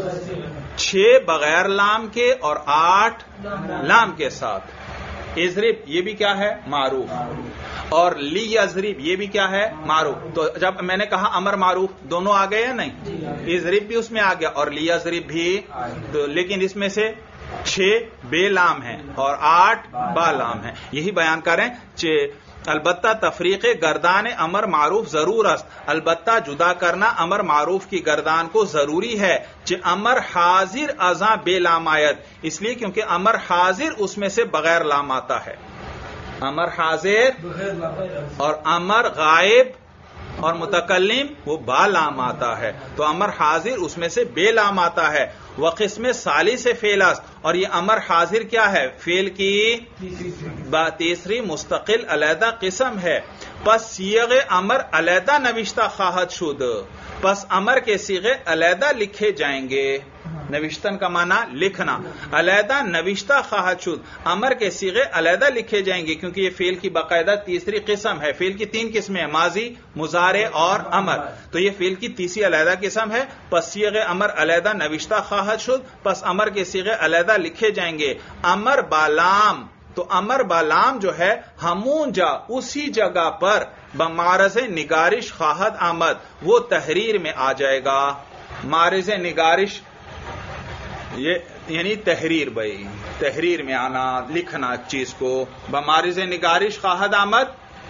چھ بغیر لام کے اور آٹھ لام کے ساتھ۔ اضرب یہ بھی کیا ہے؟ معروف۔ اور لی یضرب یہ بھی کیا ہے؟ معروف۔ تو جب میں نے کہا امر معروف دونوں آ گئے یا نہیں؟ اضرب بھی اس میں آ گیا اور لی یضرب بھی، تو لیکن اس میں سے چھ بے لام ہیں اور آٹھ با لام ہیں، یہی بیان کریں کہ البتہ تفریق گردان امر معروف ضرور است، البتہ جدا کرنا امر معروف کی گردان کو ضروری ہے، کہ امر حاضر ازاں بے لام آیت، اس لیے کیونکہ امر حاضر اس میں سے بغیر لام آتا ہے۔ امر حاضر اور امر غائب اور متکلم وہ با لام آتا ہے، تو امر حاضر اس میں سے بے لام آتا ہے۔ وقسم ثالث فعل است، اور یہ امر حاضر کیا ہے؟ فعل کی تیسری مستقل علیحدہ قسم ہے۔ پس سیغ امر علیحدہ نوشتہ خواہد شد، پس امر کے سیغے علیحدہ لکھے جائیں گے. نوشتن کا معنی لکھنا. علیحدہ نوشتہ خواہد شد، امر کے سیغے علیحدہ لکھے جائیں گے، کیونکہ یہ فعل کی باقاعدہ تیسری قسم ہے. فعل کی تین قسمیں ہیں، ماضی، مضارع اور امر. تو یہ فعل کی تیسری علیحدہ قسم ہے. پس سیغ امر علیحدہ نوشتہ خواہد شد، پس امر کے سیغے علیحدہ لکھے جائیں گے. امر بالام، تو امر بالام جو ہے ہمون جا اسی جگہ پر بمعرض نگارش خواہد آمد، وہ تحریر میں آ جائے گا. معرض نگارش یہ یعنی تحریر، بھائی تحریر میں آنا، لکھنا چیز کو. بمعرض نگارش خواہد آمد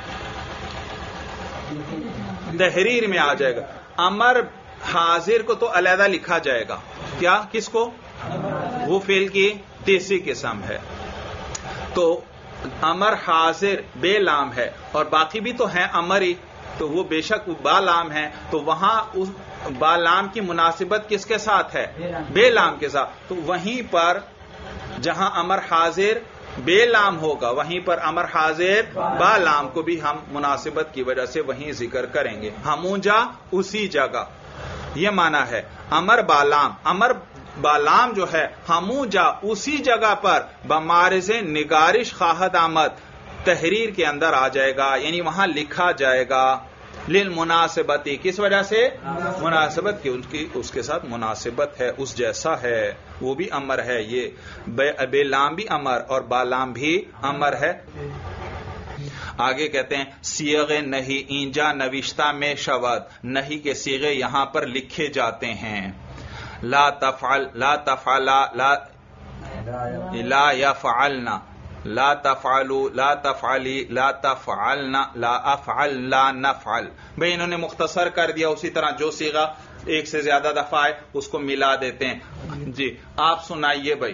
تحریر میں آ جائے گا. امر حاضر کو تو علیحدہ لکھا جائے گا. کیا؟ کس کو؟ وہ فعل کی تیسری قسم ہے. تو امر حاضر بے لام ہے اور باقی بھی تو ہیں امر ہی، تو وہ بے شک با لام ہے. تو وہاں اس با لام کی مناسبت کس کے ساتھ ہے؟ بے لام کے ساتھ. تو وہیں پر جہاں امر حاضر بے لام ہوگا وہیں پر امر حاضر با لام کو بھی ہم مناسبت کی وجہ سے وہیں ذکر کریں گے. ہمون جا اسی جگہ، یہ معنی ہے. امر بالام، امر بالام جو ہے ہمون جا اسی جگہ پر بمعرض نگارش خواہد آمد، تحریر کے اندر آ جائے گا، یعنی وہاں لکھا جائے گا. للمناسبتی، کس وجہ سے؟ مناسبت کی، ان کی اس کے ساتھ مناسبت ہے، اس جیسا ہے. وہ بھی امر ہے، یہ بے لام بھی امر اور بالام بھی امر ہے. آگے کہتے ہیں سیغ نہیں اینجا نوشتہ میں شود، نہیں کے سیغے یہاں پر لکھے جاتے ہیں. لا تفعل، لا تفعلا، لا لا یفعلنا، لا تفعلوا، لا تفعلی، لا تفعلنا، لا افعل، لا نفعل. بھئی انہوں نے مختصر کر دیا. اسی طرح جو صیغہ ایک سے زیادہ دفعہ ہے اس کو ملا دیتے ہیں. جی آپ سنائیے بھائی.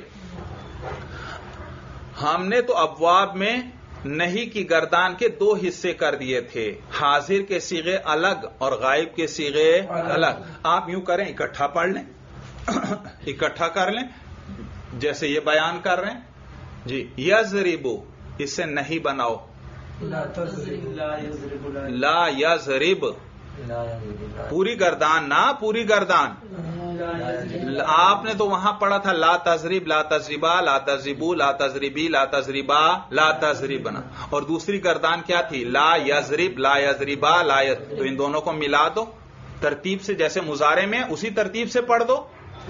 ہم نے تو ابواب میں نہیں کی گردان کے دو حصے کر دیے تھے، حاضر کے صیغے الگ اور غائب کے صیغے الگ. آپ یوں کریں، اکٹھا پڑھ لیں، اکٹھا کر لیں جیسے یہ بیان کر رہے ہیں. جی یضربو، اس سے نہیں بناؤ، لا یضرب، پوری گردان نہ، پوری گردان. آپ نے تو وہاں پڑھا تھا لا تضرب، لا تضربا، لا تضربو، لا تضربی، لا تضربا، لا تضربنا. اور دوسری گردان کیا تھی؟ لا یضرب، لا یضربا، لا یضرب. تو ان دونوں کو ملا دو ترتیب سے، جیسے مضارع میں اسی ترتیب سے پڑھ دو.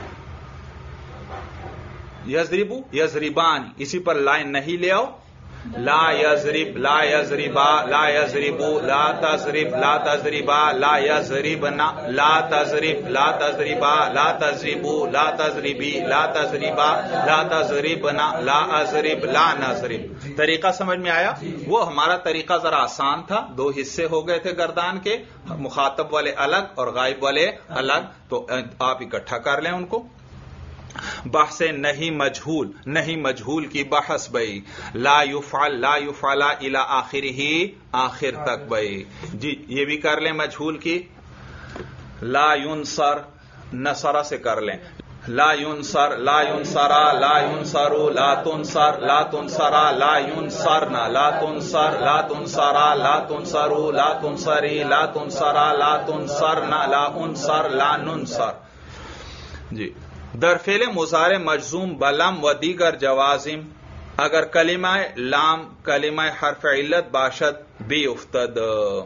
یضربو، یضربان، اسی پر لائن نہیں لے آؤ. لا یضرب، لا یضربا، لا یضربو، لا تضرب، لا تضربا، لا یضربنا، لا تضرب، لا تضربا، لا تضربو، لا تضربی، لا تضربا، لا تضربنا، لا اضرب، لا نضرب. طریقہ سمجھ میں آیا؟ وہ ہمارا طریقہ ذرا آسان تھا. دو حصے ہو گئے تھے گردان کے، مخاطب والے الگ اور غائب والے الگ. تو آپ اکٹھا کر لیں ان کو. بحث نہیں مجہول، نہیں مجہول کی بحث بھائی. لا یفعل، لا یفعلا الی آخرہ، آخر تک بھائی. جی یہ بھی کر لیں مجہول کی. لا ینصر، نصرہ سے کر لیں. لا ینصر، لا ینصرا، لا ینصرو، لا تنصر، لا تنصرا، لا ینصرنا، لا تنصر، لا تنصرا، لا تنصرو، لا تنصری، لا تنصرا، لا تنصرنا، لا انصر، لا ننصر. جی در فعل مضارع مجزوم بلم و دیگر جوازم، اگر کلمہ لام کلمہ حرف علت باشد بھی افتد.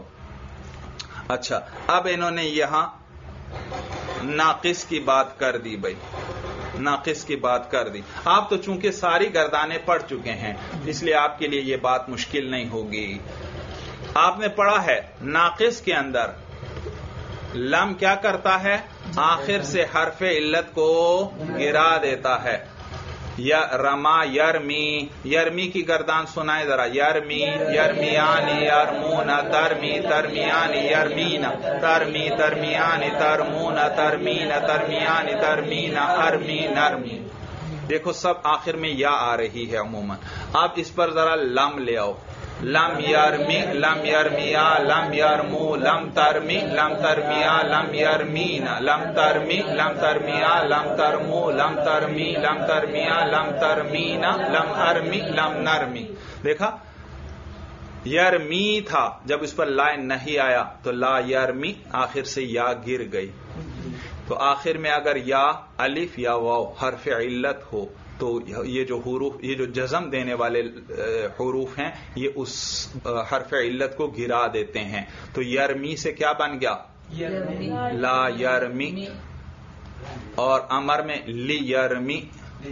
اچھا اب انہوں نے یہاں ناقص کی بات کر دی بھائی، ناقص کی بات کر دی. آپ تو چونکہ ساری گردانیں پڑھ چکے ہیں اس لیے آپ کے لیے یہ بات مشکل نہیں ہوگی. آپ نے پڑھا ہے ناقص کے اندر لم کیا کرتا ہے؟ آخر سے حرف علت کو گرا دیتا ہے. یا رما یرمی، یرمی کی گردان سنائے ذرا. یرمی، یرمیانی، یرمون، ترمی، ترمیانی، یرمین، ترمی، ترمیانی، ترمون، ترمین، ترمیانی، ترمین، ارمی، نرمی. دیکھو سب آخر میں یا آ رہی ہے عموماً. آپ اس پر ذرا لم لے آؤ. لم یرمی، لم یرمیا، لم یرمو، لم ترمی، لم ترمیا، لم یرمین، لم ترمی، لم ترمیا، لم ترمو، لم ترمی، لم ترمیا، لم ترمین، لم ارمی، لم نرمی. دیکھا यरमी था, जब इस पर ला नहीं आया तो ला यरमी, आखिर से या गिर गई। तो आखिर में अगर या अलिफ या वाव हर्फ इल्लत हो तो ये जो हुरूफ, ये जो जज़म देने वाले हुरूफ हैं, ये उस हर्फ इल्लत को गिरा देते हैं। तो यरमी से क्या बन गया? ला यरमी। और अमर में ली यरमी।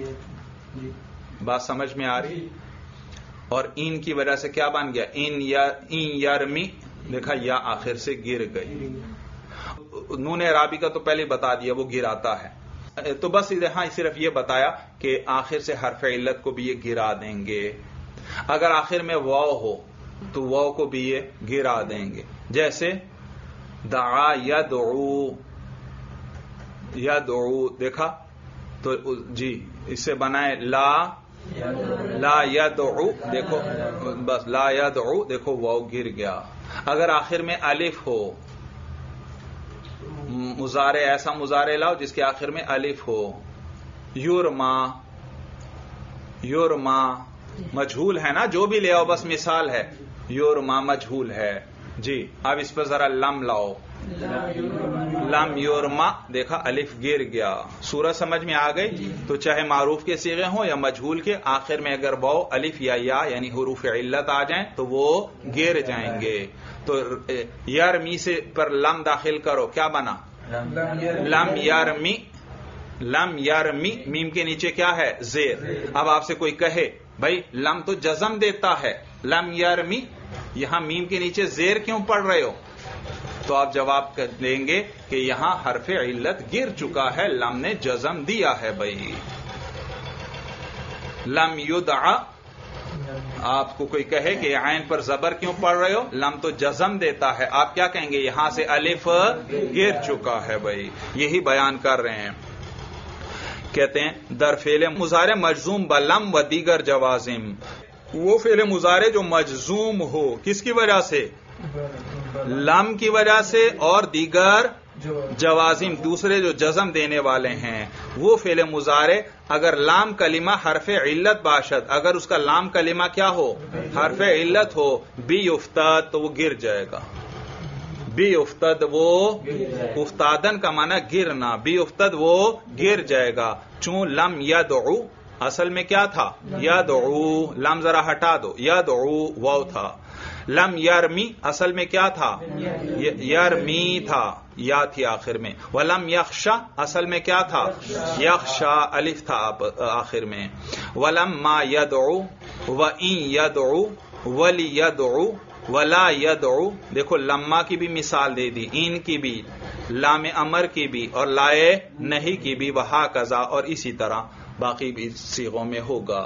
बात समझ में आ रही? और इन की वजह से क्या बन गया? इन यर इन यरमी, देखा या आखिर से गिर गई। नून राबी का तो पहले बता दिया, वो गिराता है। तो बस यहां सिर्फ ये बताया कि आखिर से हर्फ इल्लत को भी ये गिरा देंगे। अगर आखिर में वाव हो तो वाव को भी ये गिरा देंगे। जैसे दआ यदऊ, यदऊ देखा तो जी, इससे बनाए ला ला यदऊ, देखो बस ला यदऊ, देखो वाव गिर गया। अगर आखिर में अलिफ हो, मुजारे ऐसा मुजारे लाओ जिसके आखिर में अलिफ हो। युरमा, युरमा मजहूल है ना, जो भी ले आओ, बस मिसाल है। युरमा मजहूल है जी। अब इस पर जरा लम लाओ, लम युरमा, देखा अलिफ गिर गया। सूरत समझ में आ गई? तो चाहे मारूफ के सीगे हो या मजहूल के, आखिर में अगर वाव अलिफ या या यानी हुरूफ इल्लत आ जाएं तो वो गिर जाएंगे। तो यरमी से पर लम दाखिल करो, क्या बना? लम यरमी, लम यरमी। मीम के नीचे क्या है? जेर। अब आपसे कोई कहे भाई लम तो जज़म देता है, लम यरमी, यहां मीम के नीचे जेर क्यों पढ़ रहे हो? तो आप जवाब देंगे कि यहां हर्फ इल्लत गिर चुका है, लम ने जज़म दिया है। भाई लम युदआ, आपको कोई कहे कि आयन पर जबर क्यों पढ़ रहे हो? लम तो जज़म देता है। आप क्या कहेंगे? यहां से अलिफ गिर चुका है। भाई यही बयान कर रहे हैं। कहते हैं दर फेले मुजारे मजजूम बलम व दीगर जवाजिम, वो फेले मुजारे जो मजजूम हो, किसकी वजह से? लम की वजह से और दीगर जवाजिम, दूसरे जो जज़म देने वाले हैं। वो फेले मुजारे अगर लाम कलिमा हरफ इल्लत बाशद, अगर उसका लाम कलिमा क्या हो? हरफ इल्लत हो, बी उफ्ताद, तो वो गिर जाएगा। बी उफ्तद, वो उफ्तादन का माना गिरना, बी उफ्तद वो गिर जाएगा। चूं लम यदऊ, असल में क्या था? यदऊ, लम जरा हटा दो, यदऊ वाव था। लम यरमी, असल में क्या था? यरमी था, या थी आखिर में। वलम यख्शा, असल में क्या था? यख्शा, अलिफ था आखिर में। वलम मा यदऊ, व इन यदऊ, वली यदऊ, वला यदऊ, देखो लम्मा की भी मिसाल दे दी, इन की भी, लाम अमर की भी, और लाए नहीं की भी, वहा कजा, और इसी तरह बाकी भी सीगों में होगा।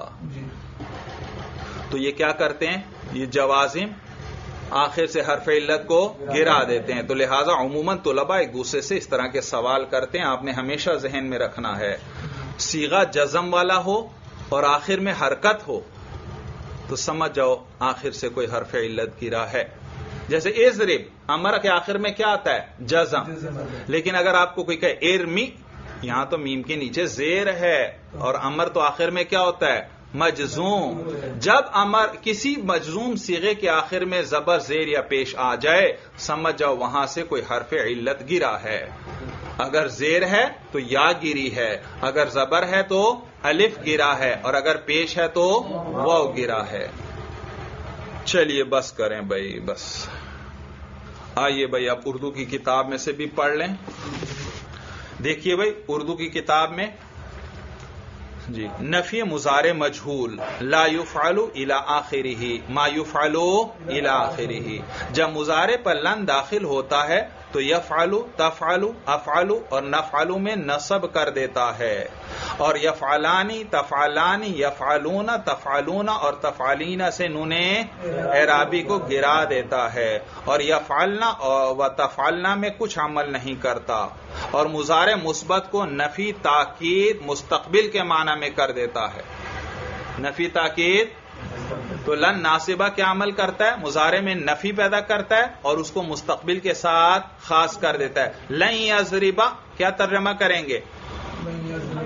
तो ये क्या करते हैं? ये जवाजिम आखिर से हर्फ इल्लत को गिरा देते हैं। तो लिहाजा उमूमन तुलबा एक दूसरे से इस तरह के सवाल करते हैं। आपने हमेशा जहन में रखना है, सीगा जज़म वाला हो और आखिर में हरकत हो तो समझ जाओ आखिर से कोई हर्फ इल्लत गिरा है। जैसे इज़रिब, अमर के आखिर में क्या आता है? जज़म। लेकिन अगर आपको कोई कहे इरमी, यहां तो मीम के नीचे जेर है और अमर तो आखिर में क्या होता है? मजजूम। जब अमर किसी मजजूम सीगे के आखिर में जबर जेर या पेश आ जाए, समझ जाओ वहां से कोई हर्फ इल्लत गिरा है। अगर जेर है तो या गिरी है, अगर जबर है तो अलिफ गिरा है, और अगर पेश है तो वाव गिरा है। चलिए बस करें भाई, बस आइए भाई अब उर्दू की किताब में से भी पढ़ लें। देखिए भाई उर्दू की किताब में जी, नफी मुजारे मजहूल, ला युफ़अलु इला आखिरिही, मा युफ़अलु इला आखिरिही। जब मुजारे पर लन दाखिल होता है तो यफ़अलु, तफ़अलु, अफ़अलु और नफ़अलु में नसब कर देता है, और यफ़अलानी, तफ़अलानी, यफ़अलूना, तफ़अलूना और तफ़अलीना से नूने एराबी को गिरा देता है, और यफ़अलना व तफ़अलना में कुछ अमल नहीं करता, और मुजारे मुस्बत को नफी ताकीद मुस्तक़बिल के माना में कर देता है। नफी ताकीद, तो लन नासिबा क्या अमल करता है? मुजारे में नफी पैदा करता है और उसको मुस्तक़बिल के साथ खास कर देता है। लन यज़रिबा क्या तर्जमा करेंगे?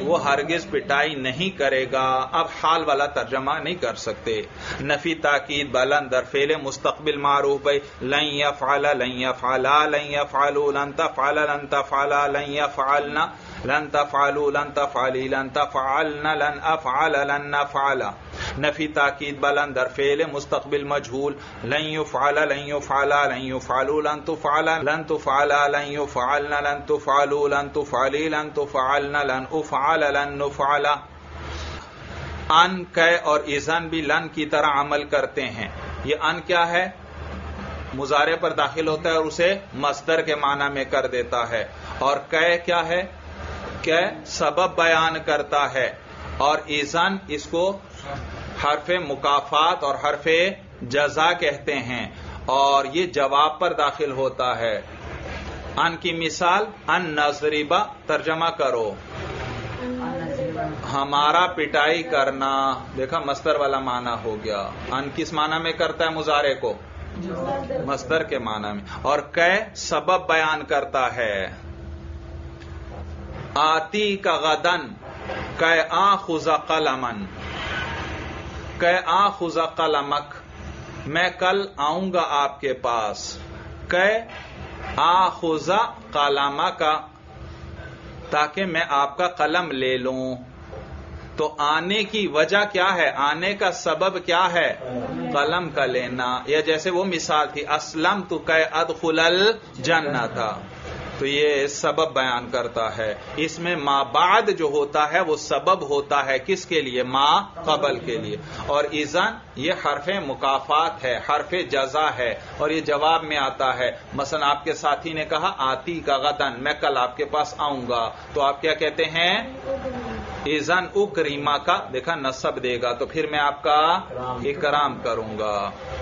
وہ ہرگز پٹائی نہیں کرے گا. اب حال والا ترجمہ نہیں کر سکتے. نفی تاکید بلند در فعل مستقبل معروف بھائی لن یفعل لن یفعلا لن یفعلوا لن تفعل لن تفعلا لن یفعلنا لن تفعلوا لن تفعلی لن تفعلنا لن افعل لن نفعل. نفی تاکید بلند در فعل مستقبل مجهول لن یفعل لن یفعلا لن یفعلوا لن تفعل لن تفعلا لن یفعلنا لن تفعلوا لن تفعلی لن تفعلنا لن افعل لن نفعل. ان کہ اور اذن بھی لن کی طرح عمل کرتے ہیں. یہ ان کیا ہے؟ مضارع پر داخل ہوتا ہے اور اسے مصدر کے معنی میں کر دیتا ہے. اور کہ کیا ہے؟ کہ سبب بیان کرتا ہے. اور اذن اس کو حرف مکافات اور حرف جزا کہتے ہیں اور یہ جواب پر داخل ہوتا ہے. ان کی مثال ان نضربا ترجمہ کرو ہمارا پٹائی کرنا. دیکھا مصدر والا معنی ہو گیا. ان کس معنی میں کرتا ہے مضارع کو؟ مصدر کے معنی میں. اور کہ سبب بیان کرتا ہے. آتی کا غدن کہ آخذ قلمن کہ آخذ قلمک میں کل آؤں گا آپ کے پاس. کہ آخذ قلمک تاکہ میں آپ کا قلم لے لوں. تو آنے کی وجہ کیا ہے؟ آنے کا سبب کیا ہے؟ قلم کا لینا. یا جیسے وہ مثال تھی اسلم تو کہ ادخل الجنہ تھا. تو یہ سبب بیان کرتا ہے. اس میں ما بعد جو ہوتا ہے وہ سبب ہوتا ہے کس کے لیے؟ ما قبل کے لیے. اور اذن یہ حرف مکافات ہے، حرف جزا ہے اور یہ جواب میں آتا ہے. مثلا آپ کے ساتھی نے کہا آتی کا غدن میں کل آپ کے پاس آؤں گا. تو آپ کیا کہتے ہیں؟ اذن اکریما کا دیکھا نصب دے گا تو پھر میں آپ کا اکرام کروں گا.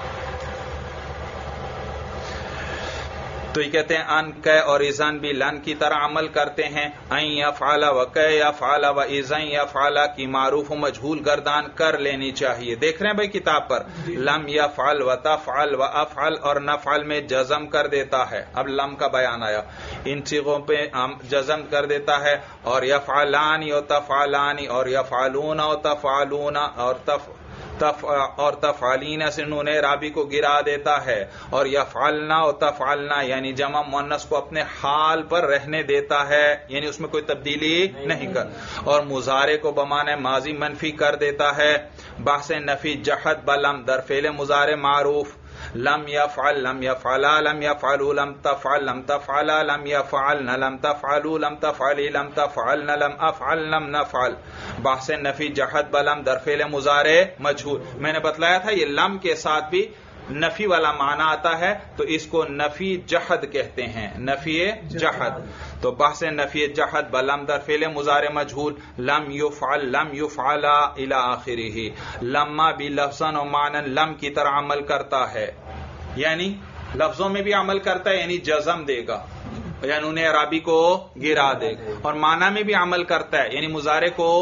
تو یہ کہتے ہیں ان کہ اور اذن بھی لن کی طرح عمل کرتے ہیں. ان یفعل و کہ یفعل و اذن یفعل کی معروف و مجہول گردان کر لینی چاہیے. دیکھ رہے ہیں بھائی کتاب پر لم یفعل و تفعل و افعل اور نفعل میں جزم کر دیتا ہے. اب لم کا بیان آیا ان صیغوں پہ جزم کر دیتا ہے. اور یفعلانی و تفعلانی اور یفعلون و تفعلون اور تف تف اور تفعلین سے نون اعرابی کو گرا دیتا ہے. اور یفعلنا و تفعلنا یعنی جمع مؤنث کو اپنے حال پر رہنے دیتا ہے یعنی اس میں کوئی تبدیلی نہیں کر. اور مضارع کو بمعنی ماضی منفی کر دیتا ہے. بحث نفی جحد بلم در فعل مضارع معروف لم یفعل لم یفعلا لم یفعلوا لم تفعل لم تفعلا لم یفعلن لم تفعلوا لم تفعلی لم تفعلن لم افعل لم نفعل. بحث نفی جحد بلم در فعل مضارع مجہول. میں نے بتلایا تھا یہ لم کے ساتھ بھی نفی والا معنی آتا ہے تو اس کو نفی جحد کہتے ہیں. نفی جحد. تو بحث نفی جحد بلم در فعل مضارع مجہول لم یفعل لم یفعلا الی آخرہ. لما بھی لفظاً و معنی لم کی طرح عمل کرتا ہے یعنی لفظوں میں بھی عمل کرتا ہے یعنی جزم دے گا یعنی انہیں اعرابی کو گرا دے گا. اور معنی میں بھی عمل کرتا ہے یعنی مضارع کو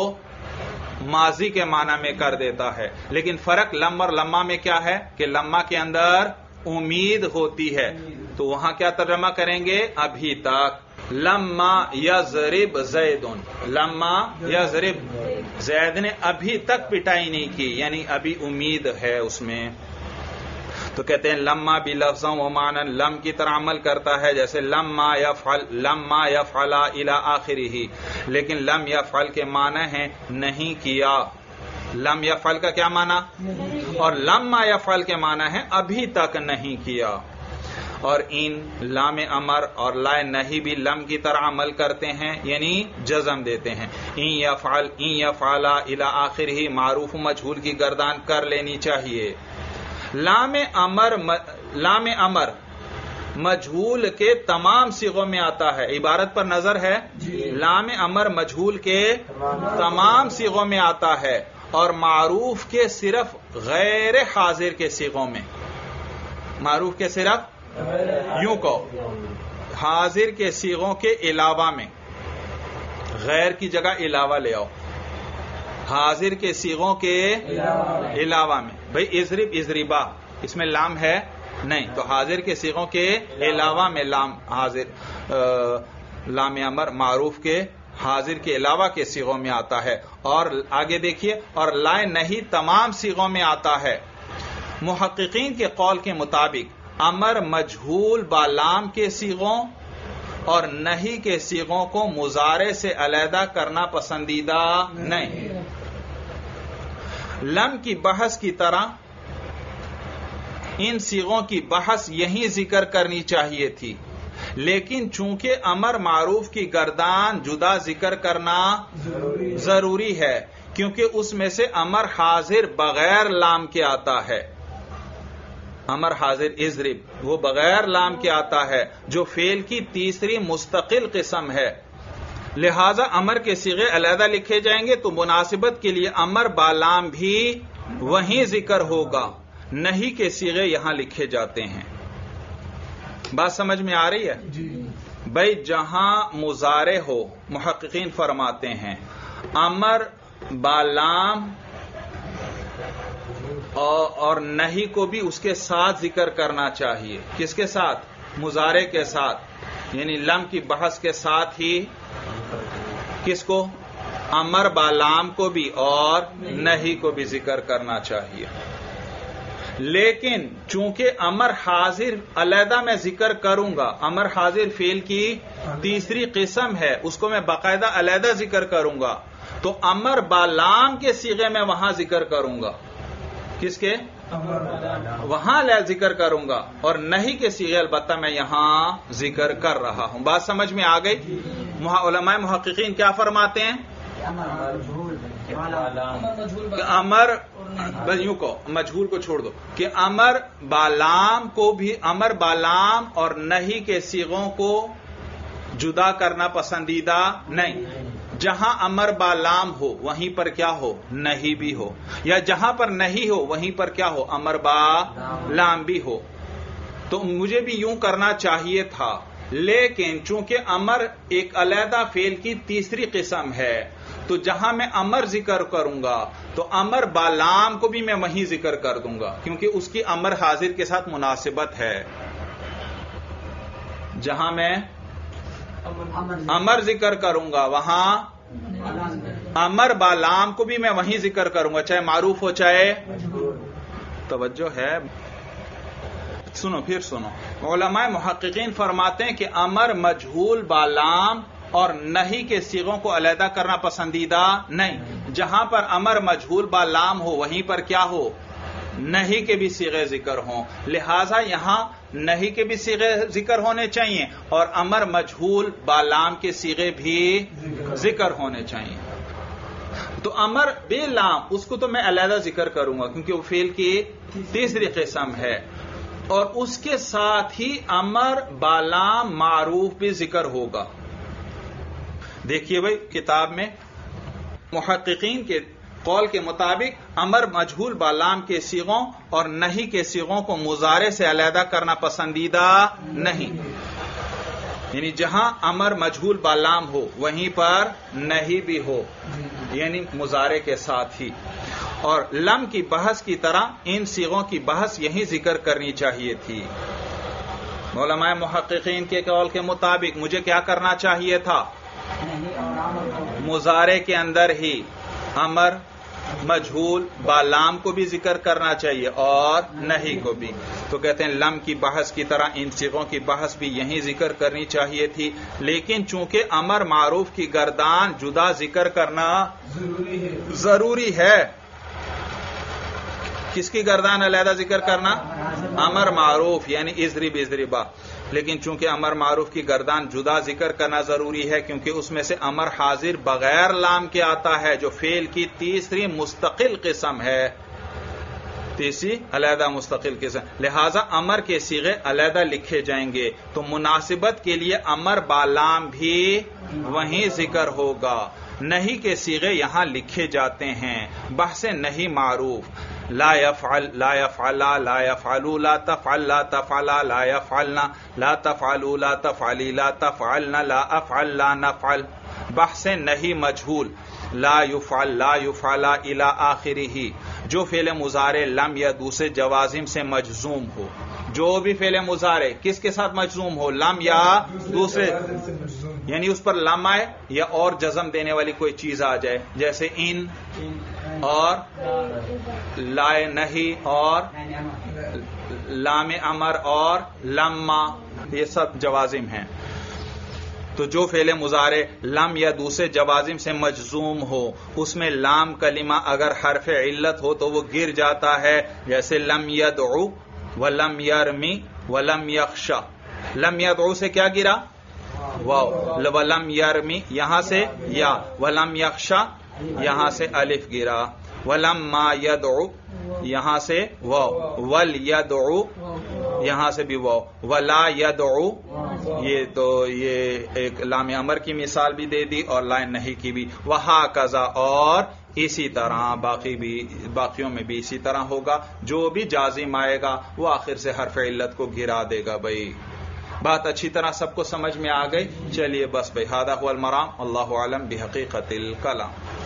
ماضی کے معنی میں کر دیتا ہے. لیکن فرق لم اور لما میں کیا ہے کہ لما کے اندر امید ہوتی ہے تو وہاں کیا ترجمہ کریں گے؟ ابھی تک. لما یضرب زید لما یضرب زید نے ابھی تک پٹائی نہیں کی یعنی ابھی امید ہے اس میں. تو کہتے ہیں لما بھی لفظوں و معنی لم کی طرح عمل کرتا ہے جیسے لما یفعل لما یفعلا الی آخرہ. لیکن لم یفعل کے معنی ہیں نہیں کیا. لم یفعل کا کیا معنی؟ اور لما یفعل کے معنی ہے ابھی تک نہیں کیا. اور ان لام امر اور لا نہیں بھی لم کی طرح عمل کرتے ہیں یعنی جزم دیتے ہیں. ان یفعل ان یفعلا الی آخرہ معروف مجہول کی گردان کر لینی چاہیے. لام امر لام امر مجہول کے تمام صیغوں میں آتا ہے. عبارت پر نظر ہے لام امر مجہول کے تمام صیغوں میں آتا ہے اور معروف کے صرف غیر حاضر کے صیغوں میں. معروف کے صرف یوں کہو حاضر کے صیغوں کے علاوہ میں. غیر کی جگہ علاوہ لے آؤ. حاضر کے صیغوں کے علاوہ میں. بھئی اضرب اضربا اس میں لام ہے نہیں تو حاضر کے صیغوں کے علاوہ میں لام حاضر لام امر معروف کے حاضر کے علاوہ کے صیغوں میں آتا ہے. اور آگے دیکھیے، اور لائے نہیں تمام صیغوں میں آتا ہے. محققین کے قول کے مطابق امر مجہول بالام کے صیغوں اور نہیں کے صیغوں کو مضارع سے علیحدہ کرنا پسندیدہ نہیں. لم کی بحث کی طرح ان صیغوں کی بحث یہی ذکر کرنی چاہیے تھی، لیکن چونکہ امر معروف کی گردان جدا ذکر کرنا ضروری ہے، کیونکہ اس میں سے امر حاضر بغیر لام کے آتا ہے. امر حاضر اضرب وہ بغیر لام کے آتا ہے، جو فعل کی تیسری مستقل قسم ہے. لہذا امر کے صیغے علیحدہ لکھے جائیں گے تو مناسبت کے لیے امر بالام بھی وہیں ذکر ہوگا، نہیں کے صیغے یہاں لکھے جاتے ہیں. بات سمجھ میں آ رہی ہے؟ جی. بھائی جہاں مضارع ہو، محققین فرماتے ہیں امر بالام اور نہیں کو بھی اس کے ساتھ ذکر کرنا چاہیے. کس کے ساتھ؟ مضارع کے ساتھ، یعنی لم کی بحث کے ساتھ ہی کس کو؟ امر بالام کو بھی اور نہیں کو بھی ذکر کرنا چاہیے. لیکن چونکہ امر حاضر علیحدہ میں ذکر کروں گا، امر حاضر فعل کی تیسری قسم ہے، اس کو میں باقاعدہ علیحدہ ذکر کروں گا، تو امر بالام کے صیغے میں وہاں ذکر کروں گا. کس کے؟ وہاں ذکر کروں گا، اور نہیں کے صیغے البتہ میں یہاں ذکر کر رہا ہوں. بات سمجھ میں آ گئی؟ علماء محققین کیا فرماتے ہیں؟ کہ امر یوں کو مجہول کو چھوڑ دو، کہ امر بالام کو بھی، امر بالام اور نہیں کے صیغوں کو جدا کرنا پسندیدہ نہیں. جہاں امر بالام ہو وہیں پر کیا ہو؟ نہیں بھی ہو، یا جہاں پر نہیں ہو وہیں پر کیا ہو؟ امر بالام بھی ہو. تو مجھے بھی یوں کرنا چاہیے تھا، لیکن چونکہ امر ایک علیحدہ فعل کی تیسری قسم ہے، تو جہاں میں امر ذکر کروں گا تو امر بالام کو بھی میں وہیں ذکر کر دوں گا، کیونکہ اس کی امر حاضر کے ساتھ مناسبت ہے. جہاں میں امر ذکر کروں گا وہاں امر بالام کو بھی میں وہیں ذکر کروں گا، چاہے معروف ہو چاہے. توجہ ہے؟ سنو پھر سنو. علماء محققین فرماتے ہیں کہ امر مجہول بالام اور نہیں کے صیغوں کو علیحدہ کرنا پسندیدہ نہیں. جہاں پر امر مجہول بالام ہو وہیں پر کیا ہو؟ نہیں کے بھی صیغے ذکر ہوں. لہذا یہاں نہیں کے بھی صیغے ذکر ہونے چاہیے اور امر مجہول بالام کے صیغے بھی ذکر ہونے چاہیے. تو امر بے لام اس کو تو میں علیحدہ ذکر کروں گا کیونکہ وہ فعل کی تیسری قسم ہے، اور اس کے ساتھ ہی امر بالام معروف بھی ذکر ہوگا. دیکھیے بھائی کتاب میں محققین کے قول کے مطابق امر مجہول بالام کے صیغوں اور نہیں کے صیغوں کو مضارع سے علیحدہ کرنا پسندیدہ نہیں. یعنی جہاں امر مجہول بالام ہو وہیں پر نہیں بھی ہو، یعنی مضارع کے ساتھ ہی. اور لم کی بحث کی طرح ان صیغوں کی بحث یہی ذکر کرنی چاہیے تھی. علماء محققین کے قول کے مطابق مجھے کیا کرنا چاہیے تھا؟ مضارع کے اندر ہی امر مجہول بالام کو بھی ذکر کرنا چاہیے اور نہیں کو بھی. تو کہتے ہیں لم کی بحث کی طرح ان صیغوں کی بحث بھی یہی ذکر کرنی چاہیے تھی، لیکن چونکہ امر معروف کی گردان جدا ذکر کرنا ضروری ہے. کس کی گردان علیحدہ ذکر کرنا؟ امر معروف، یعنی اضرب اضربا. لیکن چونکہ امر معروف کی گردان جدا ذکر کرنا ضروری ہے کیونکہ اس میں سے امر حاضر بغیر لام کے آتا ہے، جو فعل کی تیسری مستقل قسم ہے، تیسری علیحدہ مستقل قسم. لہذا امر کے صیغے علیحدہ لکھے جائیں گے تو مناسبت کے لیے امر بالام بھی وہیں ذکر ہوگا. نہیں کے صیغے یہاں لکھے جاتے ہیں. بحث نہیں معروف لا يفعل لا يفعل لا يفعلوا لا تفعل لا تفعل لا يفعلنا لا تفعلوا لا تفعلی لا تفعلنا لا افعل لا نفعل. بحث نہیں مجہول لا يفعل لا يفعل الى آخرہ، جو فعل مضارع لم یا دوسرے جوازم سے مجزوم ہو. جو بھی فعل مضارع کس کے ساتھ مجزوم ہو؟ لم یا دوسرے یعنی اس پر لام آئے یا اور جزم دینے والی کوئی چیز آ جائے، جیسے ان اور لائے نہیں اور لام امر اور لما، یہ سب جوازم ہیں۔ تو جو فعل مضارع لم یا دوسرے جوازم سے مجزوم ہو، اس میں لام کلمہ اگر حرف علت ہو تو وہ گر جاتا ہے، جیسے لم یدعو ولم یرمی ولم یخشا۔ لم یدعو سے کیا گرا؟ واو۔ ولم یرمی یہاں سے یا، ولم یخشا یہاں سے الف گرا، ولما یدعو یہاں سے واو، ول یدعو یہاں سے بھی واو، ولا یدعو یہ تو یہ ایک لام امر کی مثال بھی دے دی اور لائن نہیں کی بھی، وہاکذا اور اسی طرح باقی بھی باقیوں میں بھی اسی طرح ہوگا، جو بھی جازم آئے گا وہ آخر سے حرف علت کو گرا دے گا۔ بھائی بات اچھی طرح سب کو سمجھ میں آ گئی؟ چلیے بس بھائی، ھذا ھو المرام، اللہ اعلم بحقیقت الکلام۔